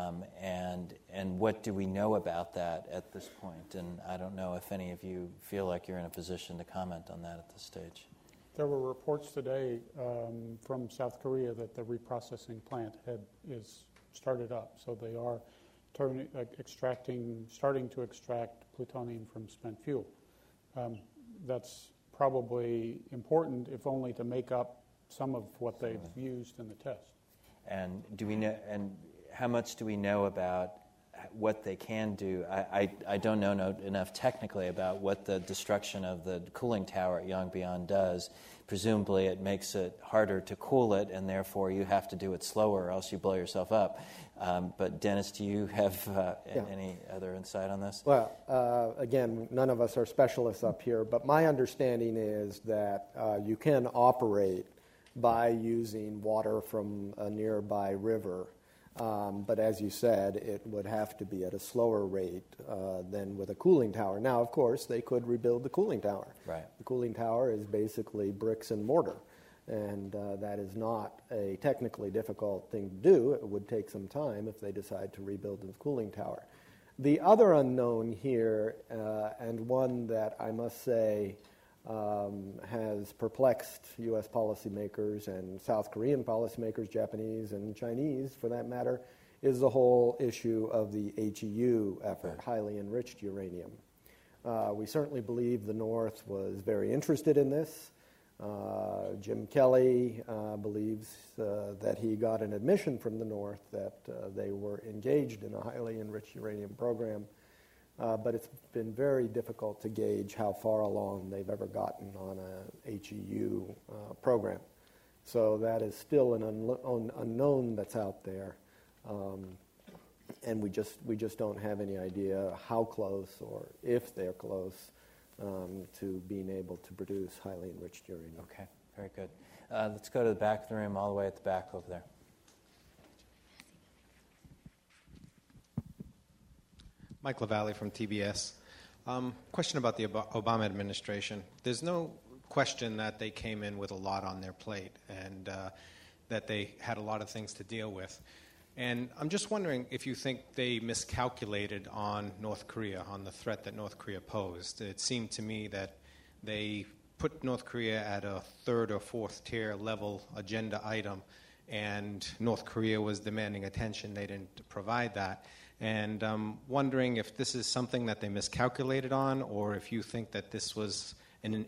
And what do we know about that at this point? And I don't know if any of you feel like you're in a position to comment on that at this stage. There were reports today from South Korea that the reprocessing plant is started up, so they are starting to extract plutonium from spent fuel. That's probably important, if only to make up some of what they've used in the test. And do we know? And how much do we know about what they can do? I don't know enough technically about what the destruction of the cooling tower at Yongbyon does. Presumably it makes it harder to cool it, and therefore you have to do it slower or else you blow yourself up. But Dennis, do you have any other insight on this? Well, again, none of us are specialists up here, but my understanding is that you can operate by using water from a nearby river. But as you said, it would have to be at a slower rate than with a cooling tower. Now, of course, they could rebuild the cooling tower. Right. The cooling tower is basically bricks and mortar, and that is not a technically difficult thing to do. It would take some time if they decide to rebuild the cooling tower. The other unknown here, and one that I must say has perplexed U.S. policymakers and South Korean policymakers, Japanese and Chinese for that matter, is the whole issue of the HEU effort, highly enriched uranium. We certainly believe the North was very interested in this. Jim Kelly believes that he got an admission from the North that they were engaged in a highly enriched uranium program. But it's been very difficult to gauge how far along they've ever gotten on a HEU program. So that is still an unknown that's out there, and we just don't have any idea how close or if they're close to being able to produce highly enriched uranium. Okay, very good. Let's go to the back of the room, all the way at the back over there. Mike LaValle from TBS. Question about the Obama administration. There's no question that they came in with a lot on their plate and that they had a lot of things to deal with. And I'm just wondering if you think they miscalculated on North Korea, on the threat that North Korea posed. It seemed to me that they put North Korea at a third or fourth tier level agenda item, and North Korea was demanding attention. They didn't provide that. And I'm wondering if this is something that they miscalculated on, or if you think that this was an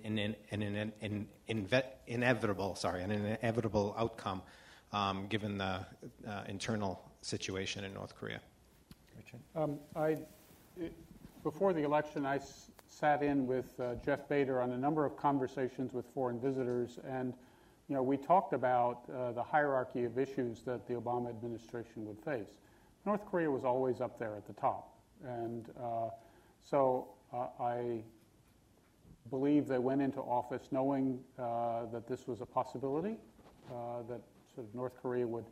inevitable outcome, given the internal situation in North Korea. Richard? Before the election, I sat in with Jeff Bader on a number of conversations with foreign visitors, and we talked about the hierarchy of issues that the Obama administration would face. North Korea was always up there at the top, and so I believe they went into office knowing that this was a possibility, that sort of North Korea would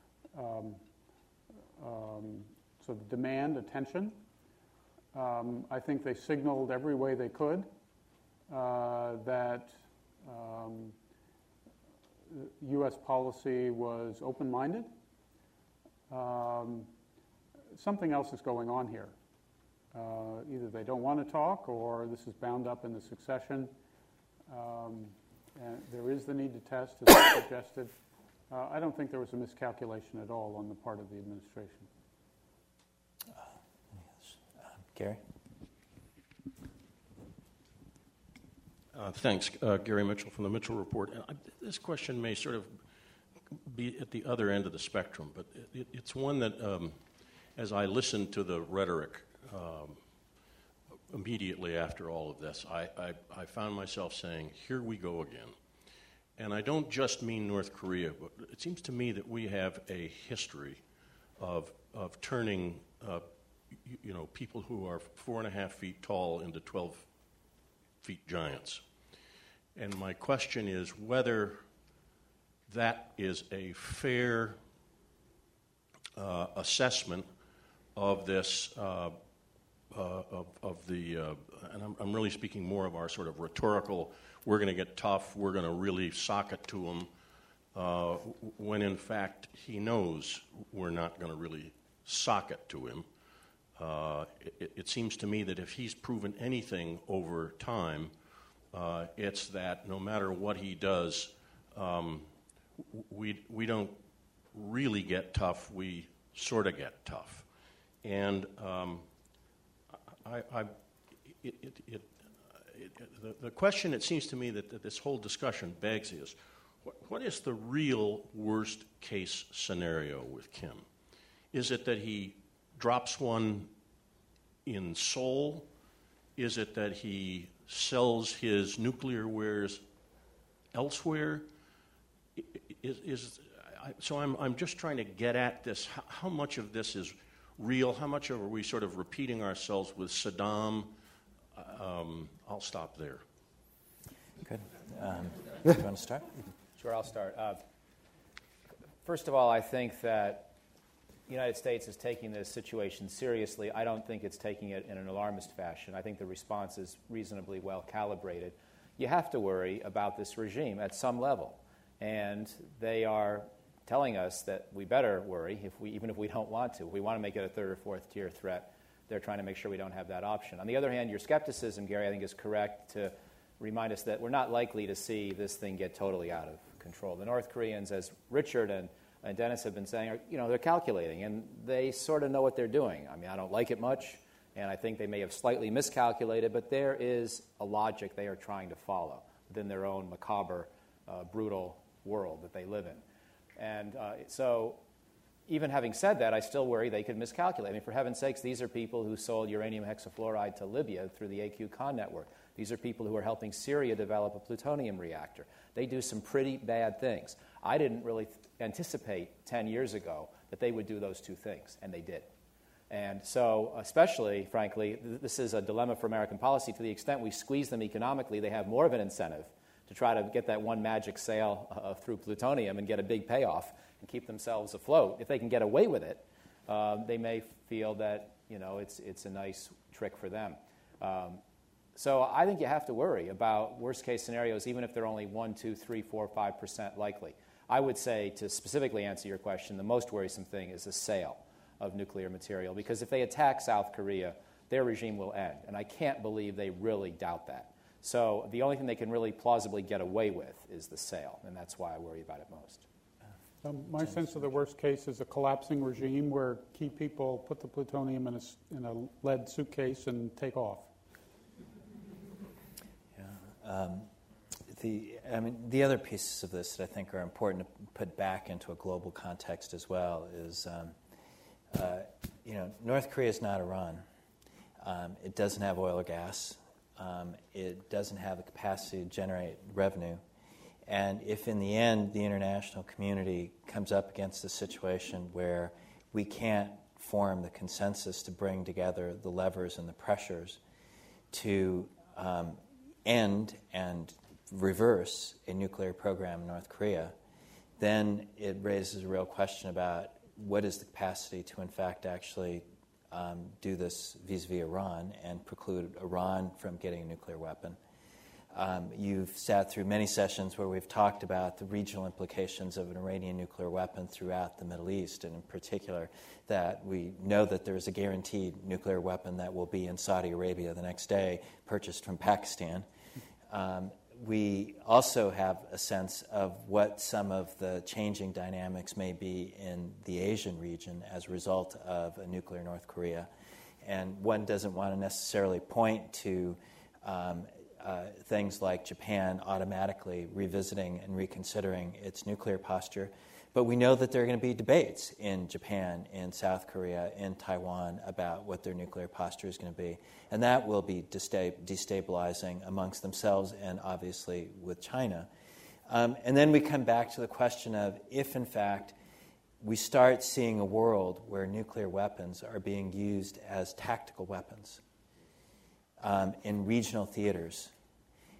sort of demand attention. I think they signaled every way they could that U.S. policy was open-minded. Something else is going on here. Either they don't want to talk, or this is bound up in the succession. And there is the need to test, as I suggested. I don't think there was a miscalculation at all on the part of the administration. Gary? Thanks. Gary Mitchell from the Mitchell Report. This question may sort of be at the other end of the spectrum, but it's one that, as I listened to the rhetoric immediately after all of this, I found myself saying, here we go again. And I don't just mean North Korea, but it seems to me that we have a history of turning people who are 4.5 feet tall into 12 feet giants. And my question is whether that is a fair assessment of this, and I'm really speaking more of our sort of rhetorical, we're going to get tough, we're going to really sock it to him, when in fact he knows we're not going to really sock it to him. It seems to me that if he's proven anything over time, it's that no matter what he does, we don't really get tough, we sort of get tough. And the question, it seems to me, that this whole discussion begs is, what is the real worst case scenario with Kim? Is it that he drops one in Seoul? Is it that he sells his nuclear wares elsewhere? So I'm just trying to get at this. How much of this is real? How much are we sort of repeating ourselves with Saddam? I'll stop there. Good. Do you want to start? Sure, I'll start. First of all, I think that the United States is taking this situation seriously. I don't think it's taking it in an alarmist fashion. I think the response is reasonably well calibrated. You have to worry about this regime at some level, and they are telling us that we better worry, even if we don't want to. If we want to make it a third or fourth tier threat, they're trying to make sure we don't have that option. On the other hand, your skepticism, Gary, I think is correct to remind us that we're not likely to see this thing get totally out of control. The North Koreans, as Richard and Dennis have been saying, they're calculating, and they sort of know what they're doing. I mean, I don't like it much, and I think they may have slightly miscalculated, but there is a logic they are trying to follow within their own macabre, brutal world that they live in. And so even having said that, I still worry they could miscalculate. I mean, for heaven's sakes, these are people who sold uranium hexafluoride to Libya through the AQ-Khan network. These are people who are helping Syria develop a plutonium reactor. They do some pretty bad things. I didn't really anticipate 10 years ago that they would do those two things, and they did. And so, especially, frankly, this is a dilemma for American policy. To the extent we squeeze them economically, they have more of an incentive to try to get that one magic sale through plutonium and get a big payoff and keep themselves afloat. If they can get away with it, they may feel that it's a nice trick for them. So I think you have to worry about worst-case scenarios, even if they're only 1, 2, 3, 4, 5% likely. I would say, to specifically answer your question, the most worrisome thing is the sale of nuclear material, because if they attack South Korea, their regime will end, and I can't believe they really doubt that. So the only thing they can really plausibly get away with is the sale, and that's why I worry about it most. My sense of the worst case is a collapsing regime where key people put the plutonium in a lead suitcase and take off. The other pieces of this that I think are important to put back into a global context as well is, North Korea is not Iran. It doesn't have oil or gas. It doesn't have the capacity to generate revenue. And if in the end the international community comes up against a situation where we can't form the consensus to bring together the levers and the pressures to end and reverse a nuclear program in North Korea, then it raises a real question about what is the capacity to, in fact, actually do this vis-a-vis Iran and preclude Iran from getting a nuclear weapon. You've sat through many sessions where we've talked about the regional implications of an Iranian nuclear weapon throughout the Middle East, and in particular that we know that there is a guaranteed nuclear weapon that will be in Saudi Arabia the next day, purchased from Pakistan. We also have a sense of what some of the changing dynamics may be in the Asian region as a result of a nuclear North Korea. And one doesn't want to necessarily point to things like Japan automatically revisiting and reconsidering its nuclear posture. But we know that there are going to be debates in Japan, in South Korea, in Taiwan about what their nuclear posture is going to be. And that will be destabilizing amongst themselves and obviously with China. And then we come back to the question of if, in fact, we start seeing a world where nuclear weapons are being used as tactical weapons in regional theaters,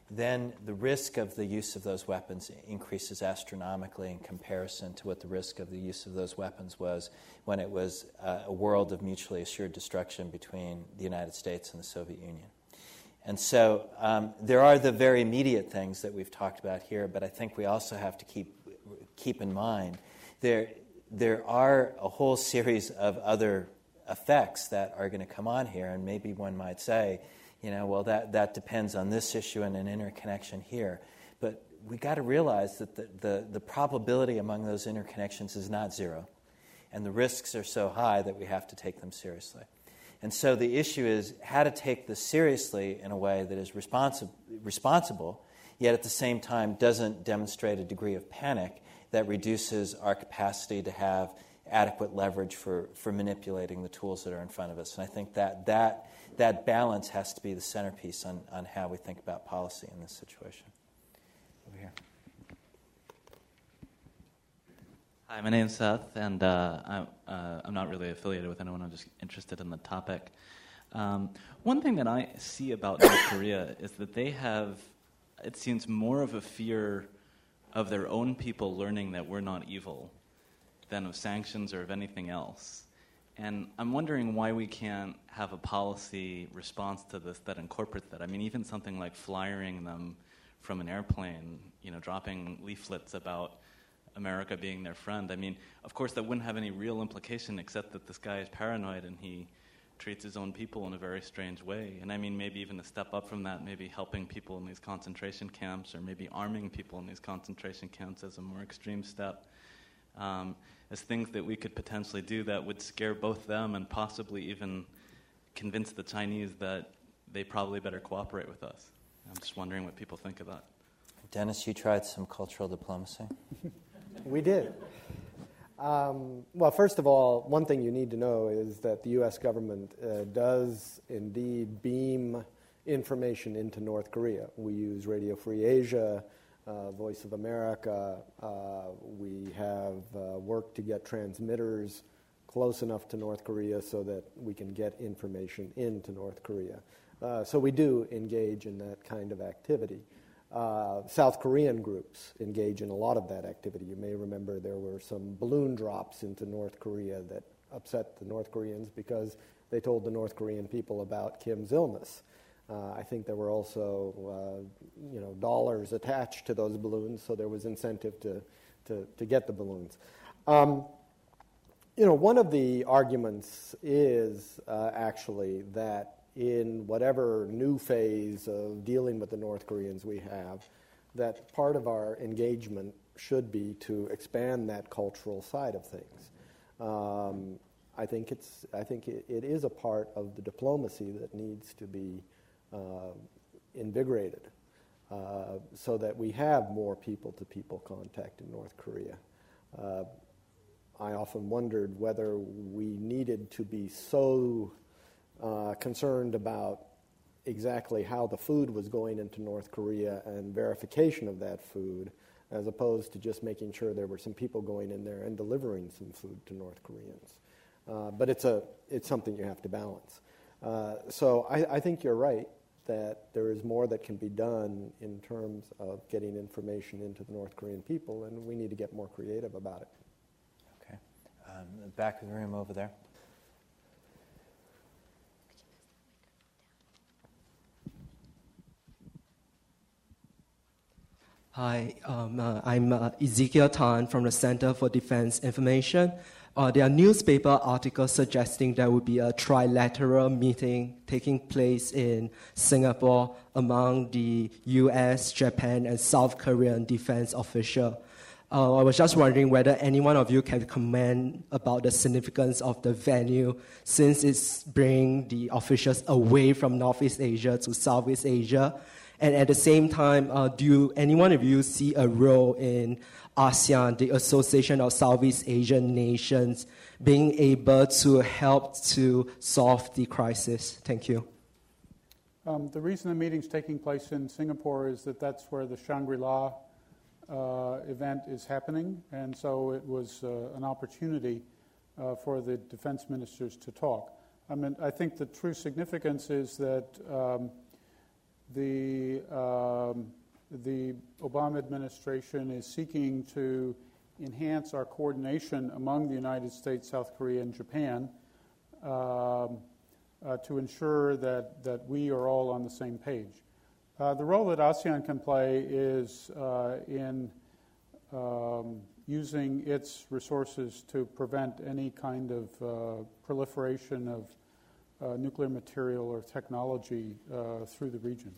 then the risk of the use of those weapons increases astronomically in comparison to what the risk of the use of those weapons was when it was a world of mutually assured destruction between the United States and the Soviet Union. And so there are the very immediate things that we've talked about here, but I think we also have to keep in mind there are a whole series of other effects that are going to come on here, and maybe one might say, well, that depends on this issue and an interconnection here. But we got to realize that the probability among those interconnections is not zero, and the risks are so high that we have to take them seriously. And so the issue is how to take this seriously in a way that is responsible, yet at the same time doesn't demonstrate a degree of panic that reduces our capacity to have adequate leverage for manipulating the tools that are in front of us. And I think that balance has to be the centerpiece on how we think about policy in this situation. Over here. Hi, my name's Seth, and I'm not really affiliated with anyone. I'm just interested in the topic. One thing that I see about North Korea is that they have, it seems, more of a fear of their own people learning that we're not evil than of sanctions or of anything else. And I'm wondering why we can't have a policy response to this that incorporates that. I mean, even something like flyering them from an airplane, dropping leaflets about America being their friend. I mean, of course, that wouldn't have any real implication except that this guy is paranoid and he treats his own people in a very strange way. And I mean, maybe even a step up from that, maybe helping people in these concentration camps or maybe arming people in these concentration camps as a more extreme step. As things that we could potentially do that would scare both them and possibly even convince the Chinese that they probably better cooperate with us. I'm just wondering what people think of that. Dennis, you tried some cultural diplomacy? We did. Well, first of all, one thing you need to know is that the U.S. government does indeed beam information into North Korea. We use Radio Free Asia, Voice of America. We have worked to get transmitters close enough to North Korea so that we can get information into North Korea. So we do engage in that kind of activity. South Korean groups engage in a lot of that activity. You may remember there were some balloon drops into North Korea that upset the North Koreans because they told the North Korean people about Kim's illness. I think there were also, dollars attached to those balloons, so there was incentive to get the balloons. One of the arguments is actually that in whatever new phase of dealing with the North Koreans we have, that part of our engagement should be to expand that cultural side of things. I think it is a part of the diplomacy that needs to be invigorated so that we have more people-to-people contact in North Korea. I often wondered whether we needed to be so concerned about exactly how the food was going into North Korea and verification of that food, as opposed to just making sure there were some people going in there and delivering some food to North Koreans. But it's something you have to balance. So I think you're right that there is more that can be done in terms of getting information into the North Korean people, and we need to get more creative about it. Okay. The back of the room over there. Hi, I'm Ezekiel Tan from the Center for Defense Information. There are newspaper articles suggesting there will be a trilateral meeting taking place in Singapore among the U.S., Japan, and South Korean defense officials. I was just wondering whether any one of you can comment about the significance of the venue, since it's bringing the officials away from Northeast Asia to Southeast Asia. And at the same time, do any one of you see a role in ASEAN, the Association of Southeast Asian Nations, being able to help to solve the crisis? Thank you. The reason the meeting's taking place in Singapore is that that's where the Shangri-La event is happening, and so it was an opportunity for the defense ministers to talk. I mean, I think the true significance is that the Obama administration is seeking to enhance our coordination among the United States, South Korea, and Japan to ensure that we are all on the same page. The role that ASEAN can play is in using its resources to prevent any kind of proliferation of nuclear material or technology through the region.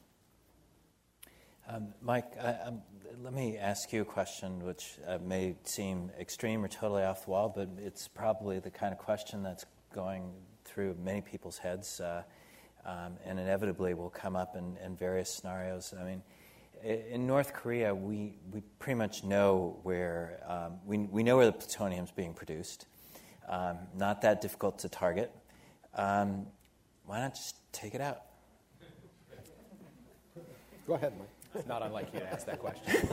Mike, let me ask you a question which may seem extreme or totally off the wall, but it's probably the kind of question that's going through many people's heads and inevitably will come up in various scenarios. I mean, in North Korea, we pretty much know where we know where the plutonium is being produced. Not that difficult to target. Why not just take it out? Go ahead, Mike. It's not unlike you to ask that question.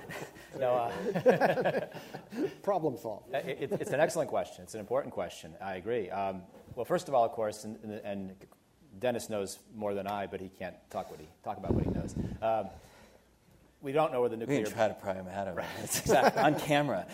Problem solved. It's an excellent question. It's an important question. I agree. Well, first of all, of course, and Dennis knows more than I, but he can't talk about what he knows. We don't know where the nuclear... We can try to pry him out of it. Right. Exactly. On camera.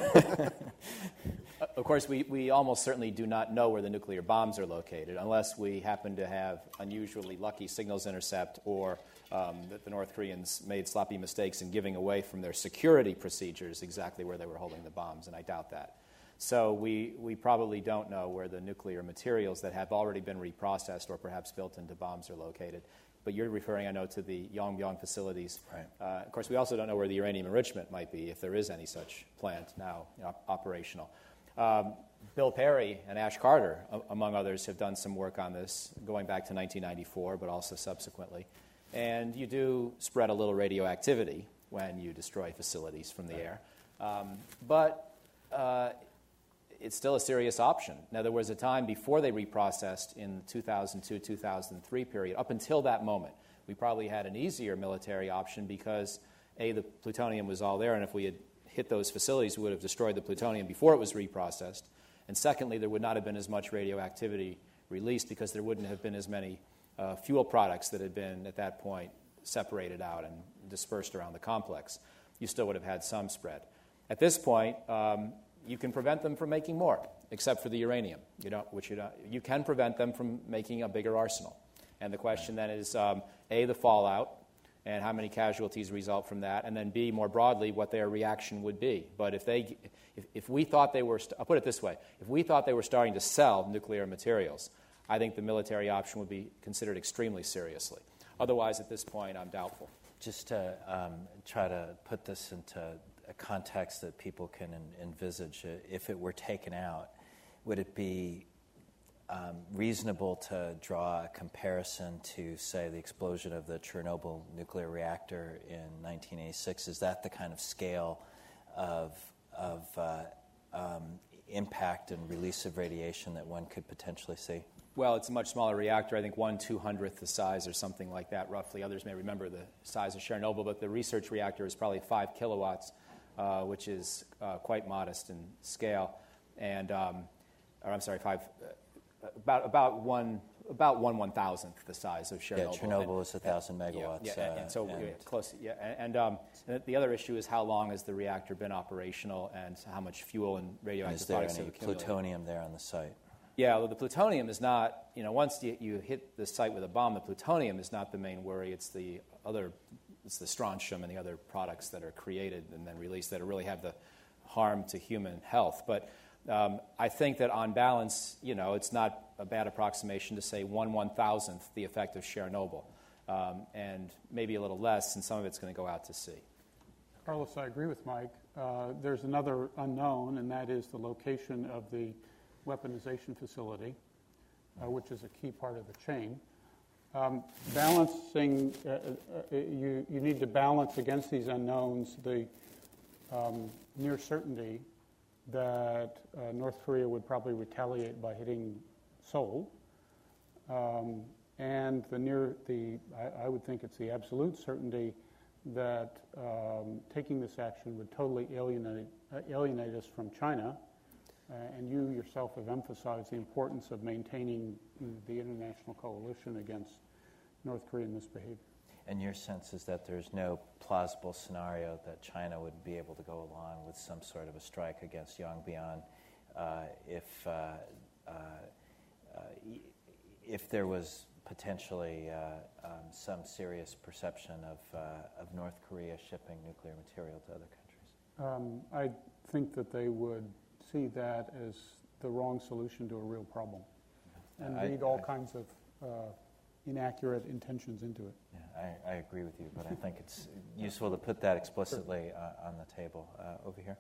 Of course, we almost certainly do not know where the nuclear bombs are located unless we happen to have unusually lucky signals intercept or that the North Koreans made sloppy mistakes in giving away from their security procedures exactly where they were holding the bombs, and I doubt that. So we probably don't know where the nuclear materials that have already been reprocessed or perhaps built into bombs are located. But you're referring, I know, to the Yongbyon facilities. Right. Of course, we also don't know where the uranium enrichment might be, if there is any such plant now operational. Bill Perry and Ash Carter, among others, have done some work on this going back to 1994, but also subsequently. And you do spread a little radioactivity when you destroy facilities from the air. But it's still a serious option. Now, there was a time before they reprocessed in the 2002-2003 period. Up until that moment, we probably had an easier military option because, A, the plutonium was all there, and if we had hit those facilities, we would have destroyed the plutonium before it was reprocessed. And secondly, there would not have been as much radioactivity released because there wouldn't have been as many fuel products that had been, at that point, separated out and dispersed around the complex. You still would have had some spread. At this point, you can prevent them from making more, except for the uranium. You can prevent them from making a bigger arsenal. And the question then is, A, the fallout, and how many casualties result from that, and then B, more broadly, what their reaction would be. But if we thought they were, I'll put it this way, if we thought they were starting to sell nuclear materials, I think the military option would be considered extremely seriously. Otherwise, at this point, I'm doubtful. Just to try to put this into a context that people can envisage, if it were taken out, would it be reasonable to draw a comparison to, say, the explosion of the Chernobyl nuclear reactor in 1986? Is that the kind of scale of impact and release of radiation that one could potentially see? Well, it's a much smaller reactor, I think 1/200th the size or something like that, roughly. Others may remember the size of Chernobyl, but the research reactor is probably 5 kilowatts, which is quite modest in scale. And, about 1/1000th the size of Chernobyl. Yeah, Chernobyl is 1,000 megawatts. Yeah, so close. Yeah, and the other issue is how long has the reactor been operational, and how much fuel and radioactive products have accumulated. Is there any plutonium there on the site? Yeah, well, the plutonium is not. Once you hit the site with a bomb, the plutonium is not the main worry. It's the strontium and the other products that are created and then released that really have the harm to human health. But I think that on balance, it's not a bad approximation to say 1/1000th the effect of Chernobyl, and maybe a little less, since some of it's going to go out to sea. Carlos, I agree with Mike. There's another unknown, and that is the location of the weaponization facility, which is a key part of the chain. Balancing, you need to balance against these unknowns the near certainty that North Korea would probably retaliate by hitting Seoul, and I would think it's the absolute certainty that taking this action would totally alienate us from China. And you yourself have emphasized the importance of maintaining the international coalition against North Korean misbehavior. And your sense is that there's no plausible scenario that China would be able to go along with some sort of a strike against Yongbyon if there was potentially some serious perception of North Korea shipping nuclear material to other countries? I think that they would see that as the wrong solution to a real problem and read all kinds of inaccurate intentions into it. Yeah, I agree with you, but I think it's useful to put that explicitly on the table. Over here.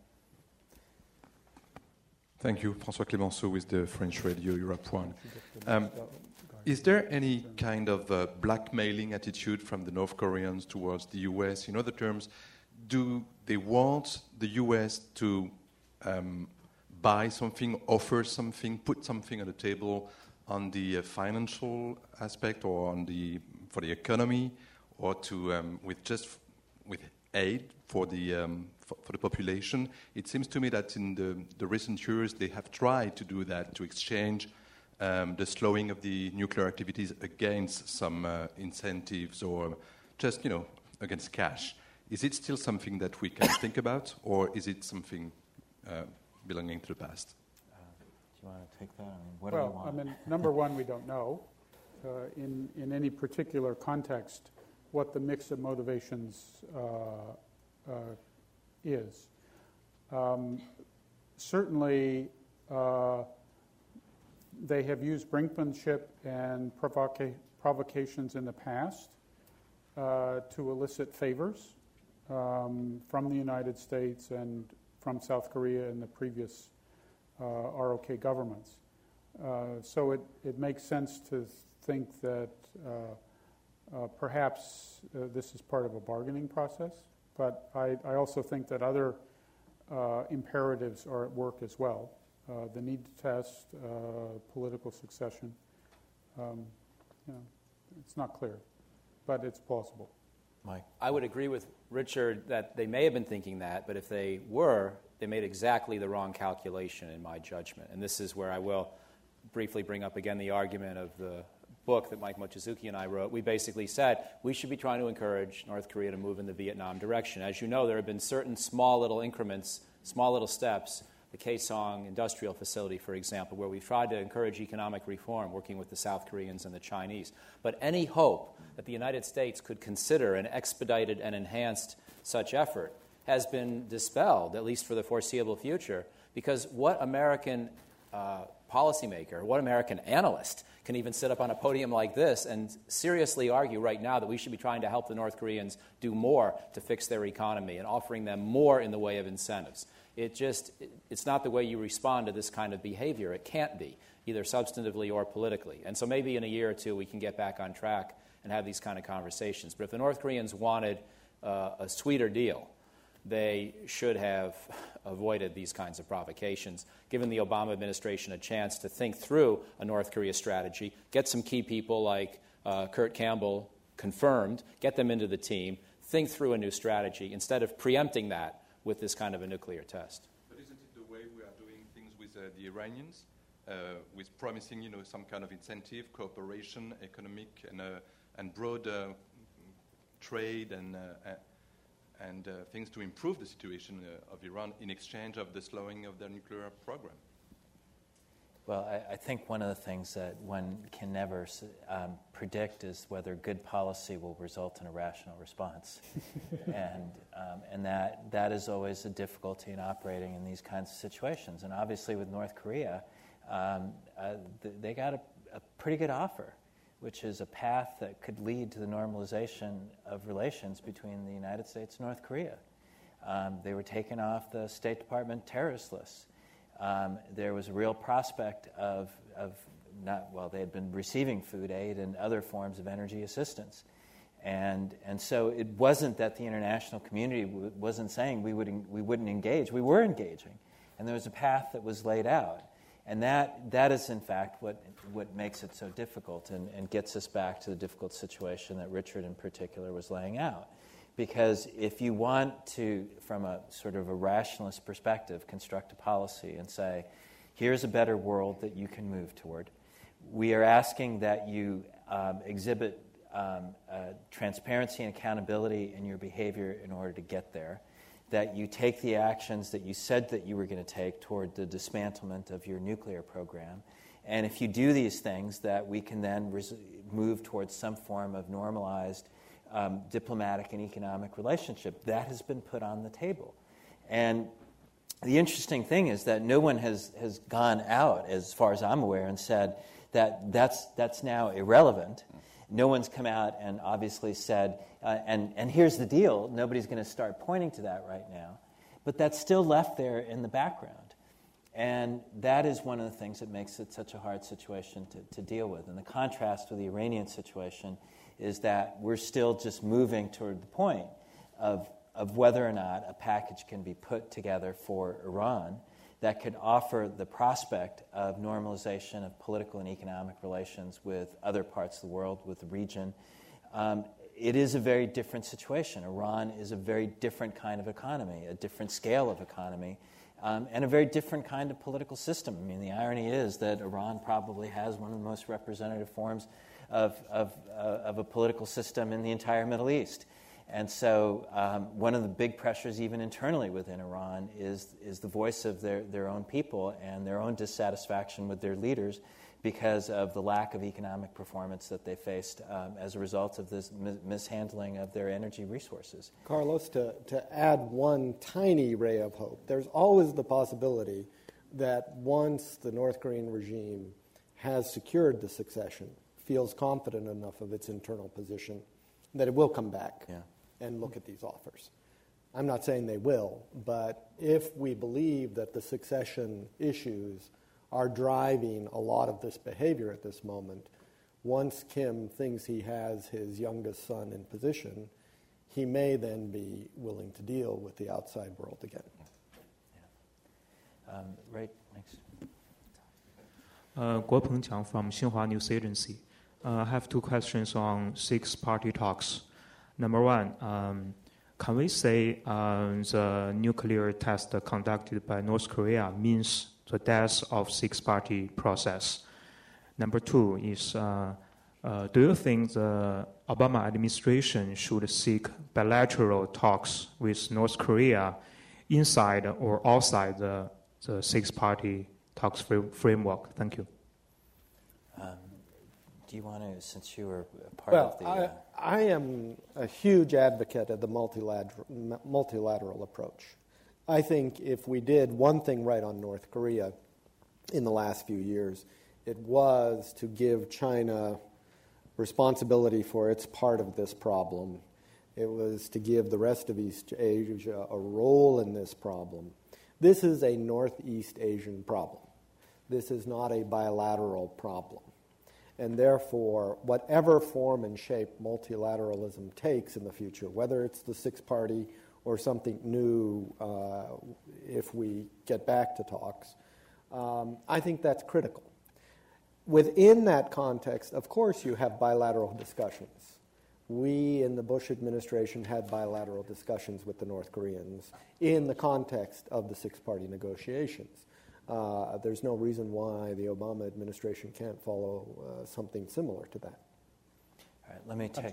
Thank you. François Clémenceau with the French radio Europe 1. Is there any kind of blackmailing attitude from the North Koreans towards the U.S.? In other terms, do they want the U.S. to buy something, offer something, put something on the table on the financial aspect or for the economy, or to with aid for the population? It seems to me that in the recent years they have tried to do that, to exchange the slowing of the nuclear activities against some incentives or just against cash. Is it still something that we can think about, or is it something belonging to the past? Do you want to take that? What do you want? Number one, we don't know in any particular context what the mix of motivations is. Certainly, they have used brinkmanship and provocations in the past to elicit favors from the United States and from South Korea and the previous ROK governments. So it makes sense to think that perhaps this is part of a bargaining process, but I also think that other imperatives are at work as well. The need to test, political succession. It's not clear, but it's plausible. Mike? I would agree with Richard that they may have been thinking that, but if they were, they made exactly the wrong calculation in my judgment. And this is where I will briefly bring up again the argument of the book that Mike Mochizuki and I wrote. We basically said we should be trying to encourage North Korea to move in the Vietnam direction. As you know, there have been certain small little increments, small little steps, the Kaesong industrial facility, for example, where we've tried to encourage economic reform, working with the South Koreans and the Chinese. But any hope that the United States could consider an expedited and enhanced such effort has been dispelled, at least for the foreseeable future, because what American policymaker, what American analyst can even sit up on a podium like this and seriously argue right now that we should be trying to help the North Koreans do more to fix their economy and offering them more in the way of incentives? It's not the way you respond to this kind of behavior. It can't be, either substantively or politically. And so maybe in a year or two we can get back on track and have these kind of conversations. But if the North Koreans wanted a sweeter deal, they should have avoided these kinds of provocations, given the Obama administration a chance to think through a North Korea strategy, get some key people like Kurt Campbell confirmed, get them into the team, think through a new strategy instead of preempting that with this kind of a nuclear test. But isn't it the way we are doing things with the Iranians, with promising some kind of incentive, cooperation, economic and broad trade and things to improve the situation of Iran in exchange of the slowing of their nuclear program? Well, I think one of the things that one can never predict is whether good policy will result in a rational response. And that is always a difficulty in operating in these kinds of situations. And obviously with North Korea, they got a pretty good offer, which is a path that could lead to the normalization of relations between the United States and North Korea. They were taken off the State Department terrorist lists. There was a real prospect of they had been receiving food aid and other forms of energy assistance. And so it wasn't that the international community wasn't saying we wouldn't engage. We were engaging. And there was a path that was laid out. And that is, in fact, what makes it so difficult and gets us back to the difficult situation that Richard in particular was laying out. Because if you want to, from a sort of a rationalist perspective, construct a policy and say, here's a better world that you can move toward, we are asking that you exhibit transparency and accountability in your behavior in order to get there, that you take the actions that you said that you were going to take toward the dismantlement of your nuclear program. And if you do these things, that we can then move towards some form of normalized diplomatic and economic relationship. That has been put on the table. And the interesting thing is that no one has gone out, as far as I'm aware, and said that that's now irrelevant. No one's come out and obviously said, and here's the deal, nobody's going to start pointing to that right now. But that's still left there in the background. And that is one of the things that makes it such a hard situation to deal with. And the contrast with the Iranian situation is that we're still just moving toward the point of whether or not a package can be put together for Iran that could offer the prospect of normalization of political and economic relations with other parts of the world, with the region. It is a very different situation. Iran is a very different kind of economy, a different scale of economy, and a very different kind of political system. I mean, the irony is that Iran probably has one of the most representative forms of a political system in the entire Middle East. And so one of the big pressures even internally within Iran is the voice of their own people and their own dissatisfaction with their leaders because of the lack of economic performance that they faced as a result of this mishandling of their energy resources. Carlos, to add one tiny ray of hope, there's always the possibility that once the North Korean regime has secured the succession, feels confident enough of its internal position, that it will come back and look at these offers. I'm not saying they will, but if we believe that the succession issues are driving a lot of this behavior at this moment, once Kim thinks he has his youngest son in position, he may then be willing to deal with the outside world again. Right, next. Guo Pengqiang from Xinhua News Agency. I have two questions on six-party talks. Number one, can we say the nuclear test conducted by North Korea means the death of six-party process? Number two is, do you think the Obama administration should seek bilateral talks with North Korea inside or outside the six-party talks framework? Thank you. Do you want to, since you were part of the... I am a huge advocate of the multilateral approach. I think if we did one thing right on North Korea in the last few years, it was to give China responsibility for its part of this problem. It was to give the rest of East Asia a role in this problem. This is a Northeast Asian problem. This is not a bilateral problem. And therefore, whatever form and shape multilateralism takes in the future, whether it's the six-party or something new if we get back to talks, I think that's critical. Within that context, of course, you have bilateral discussions. We in the Bush administration had bilateral discussions with the North Koreans in the context of the six-party negotiations. There's no reason why the Obama administration can't follow something similar to that. All right, let me take...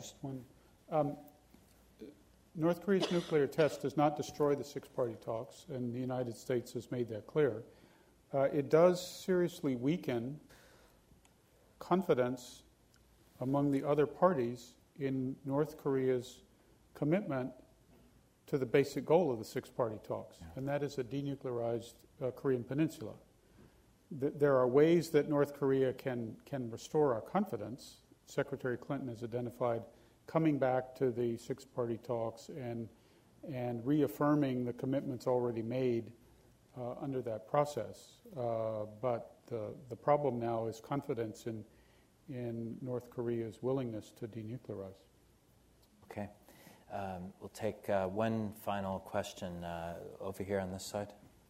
North Korea's nuclear test does not destroy the six-party talks, and the United States has made that clear. It does seriously weaken confidence among the other parties in North Korea's commitment to the basic goal of the six-party talks, and that is a denuclearized Korean Peninsula. There are ways that North Korea can restore our confidence. Secretary Clinton has identified coming back to the six-party talks and reaffirming the commitments already made under that process. But the problem now is confidence in North Korea's willingness to denuclearize. Okay. We'll take one final question over here on this side.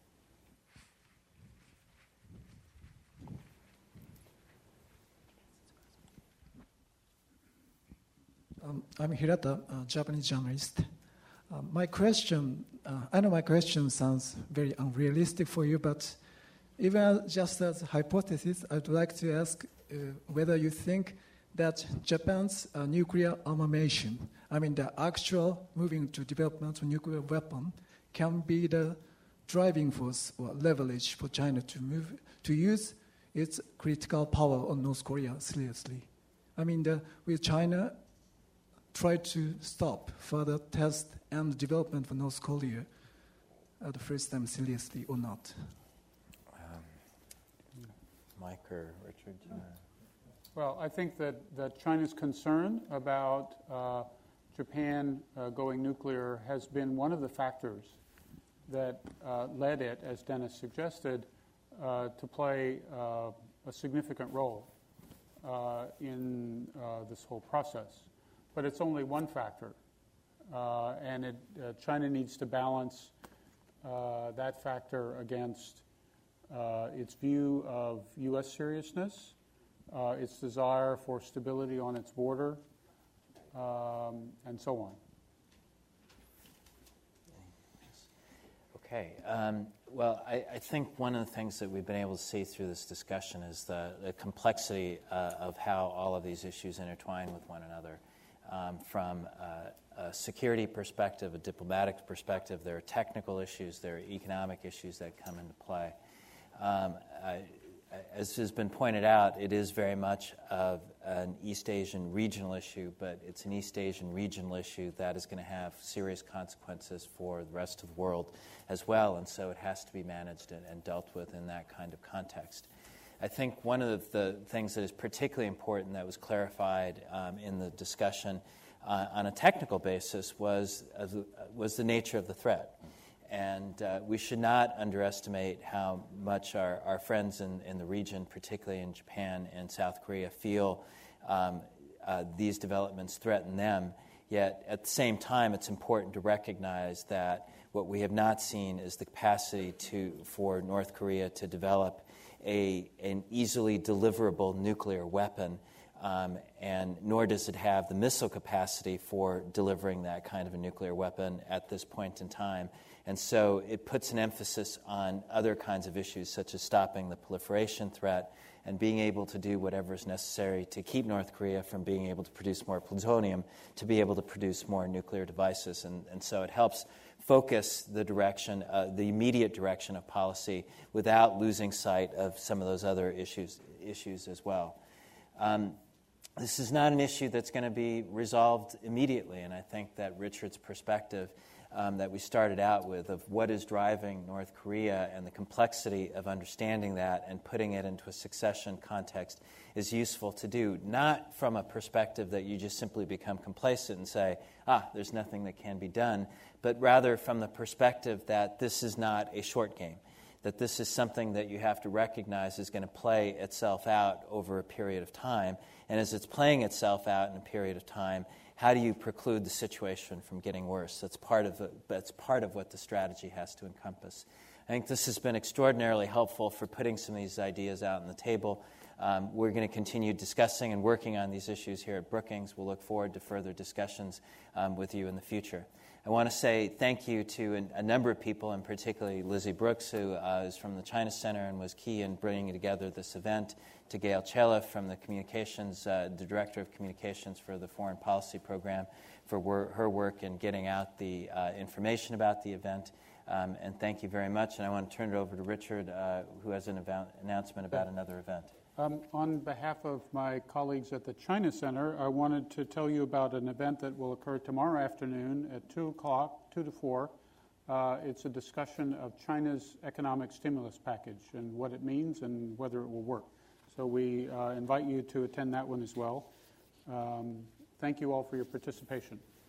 I'm Hirata, a Japanese journalist. My question, I know my question sounds very unrealistic for you, but even just as a hypothesis, I'd like to ask whether you think that Japan's nuclear armament, I mean the actual moving to development of nuclear weapon, can be the driving force or leverage for China to move to use its critical power on North Korea seriously. I mean, will China try to stop further test and development for North Korea the first time seriously or not? Mike or Richard? Well, I think that China's concern about Japan going nuclear has been one of the factors that led it, as Dennis suggested, to play a significant role in this whole process. But it's only one factor, and China needs to balance that factor against its view of U.S. seriousness, its desire for stability on its border, and so on. Okay. Well, I think one of the things that we've been able to see through this discussion is the complexity of how all of these issues intertwine with one another. From a security perspective, a diplomatic perspective, there are technical issues, there are economic issues that come into play. As has been pointed out, it is very much of an East Asian regional issue, but it's an East Asian regional issue that is going to have serious consequences for the rest of the world as well, and so it has to be managed and dealt with in that kind of context. I think one of the things that is particularly important that was clarified in the discussion on a technical basis was the nature of the threat. And we should not underestimate how much our friends in the region, particularly in Japan and South Korea, feel these developments threaten them. Yet at the same time, it's important to recognize that what we have not seen is the capacity for North Korea to develop an easily deliverable nuclear weapon, and nor does it have the missile capacity for delivering that kind of a nuclear weapon at this point in time. And so it puts an emphasis on other kinds of issues, such as stopping the proliferation threat and being able to do whatever is necessary to keep North Korea from being able to produce more plutonium, to be able to produce more nuclear devices. And so it helps focus the direction, the immediate direction of policy, without losing sight of some of those other issues as well. This is not an issue that's going to be resolved immediately, and I think that Richard's perspective that we started out with of what is driving North Korea and the complexity of understanding that and putting it into a succession context is useful to do, not from a perspective that you just simply become complacent and say, there's nothing that can be done, but rather from the perspective that this is not a short game, that this is something that you have to recognize is going to play itself out over a period of time. And as it's playing itself out in a period of time, how do you preclude the situation from getting worse? That's part of what the strategy has to encompass. I think this has been extraordinarily helpful for putting some of these ideas out on the table. We're going to continue discussing and working on these issues here at Brookings. We'll look forward to further discussions with you in the future. I want to say thank you to a number of people, and particularly Lizzie Brooks, who is from the China Center and was key in bringing together this event, to Gail Chelliff from the communications, the Director of Communications for the Foreign Policy Program, for her work in getting out the information about the event. And thank you very much. And I want to turn it over to Richard, who has an announcement about another event. On behalf of my colleagues at the China Center, I wanted to tell you about an event that will occur tomorrow afternoon at 2 o'clock, 2 to 4. It's a discussion of China's economic stimulus package and what it means and whether it will work. So we invite you to attend that one as well. Thank you all for your participation.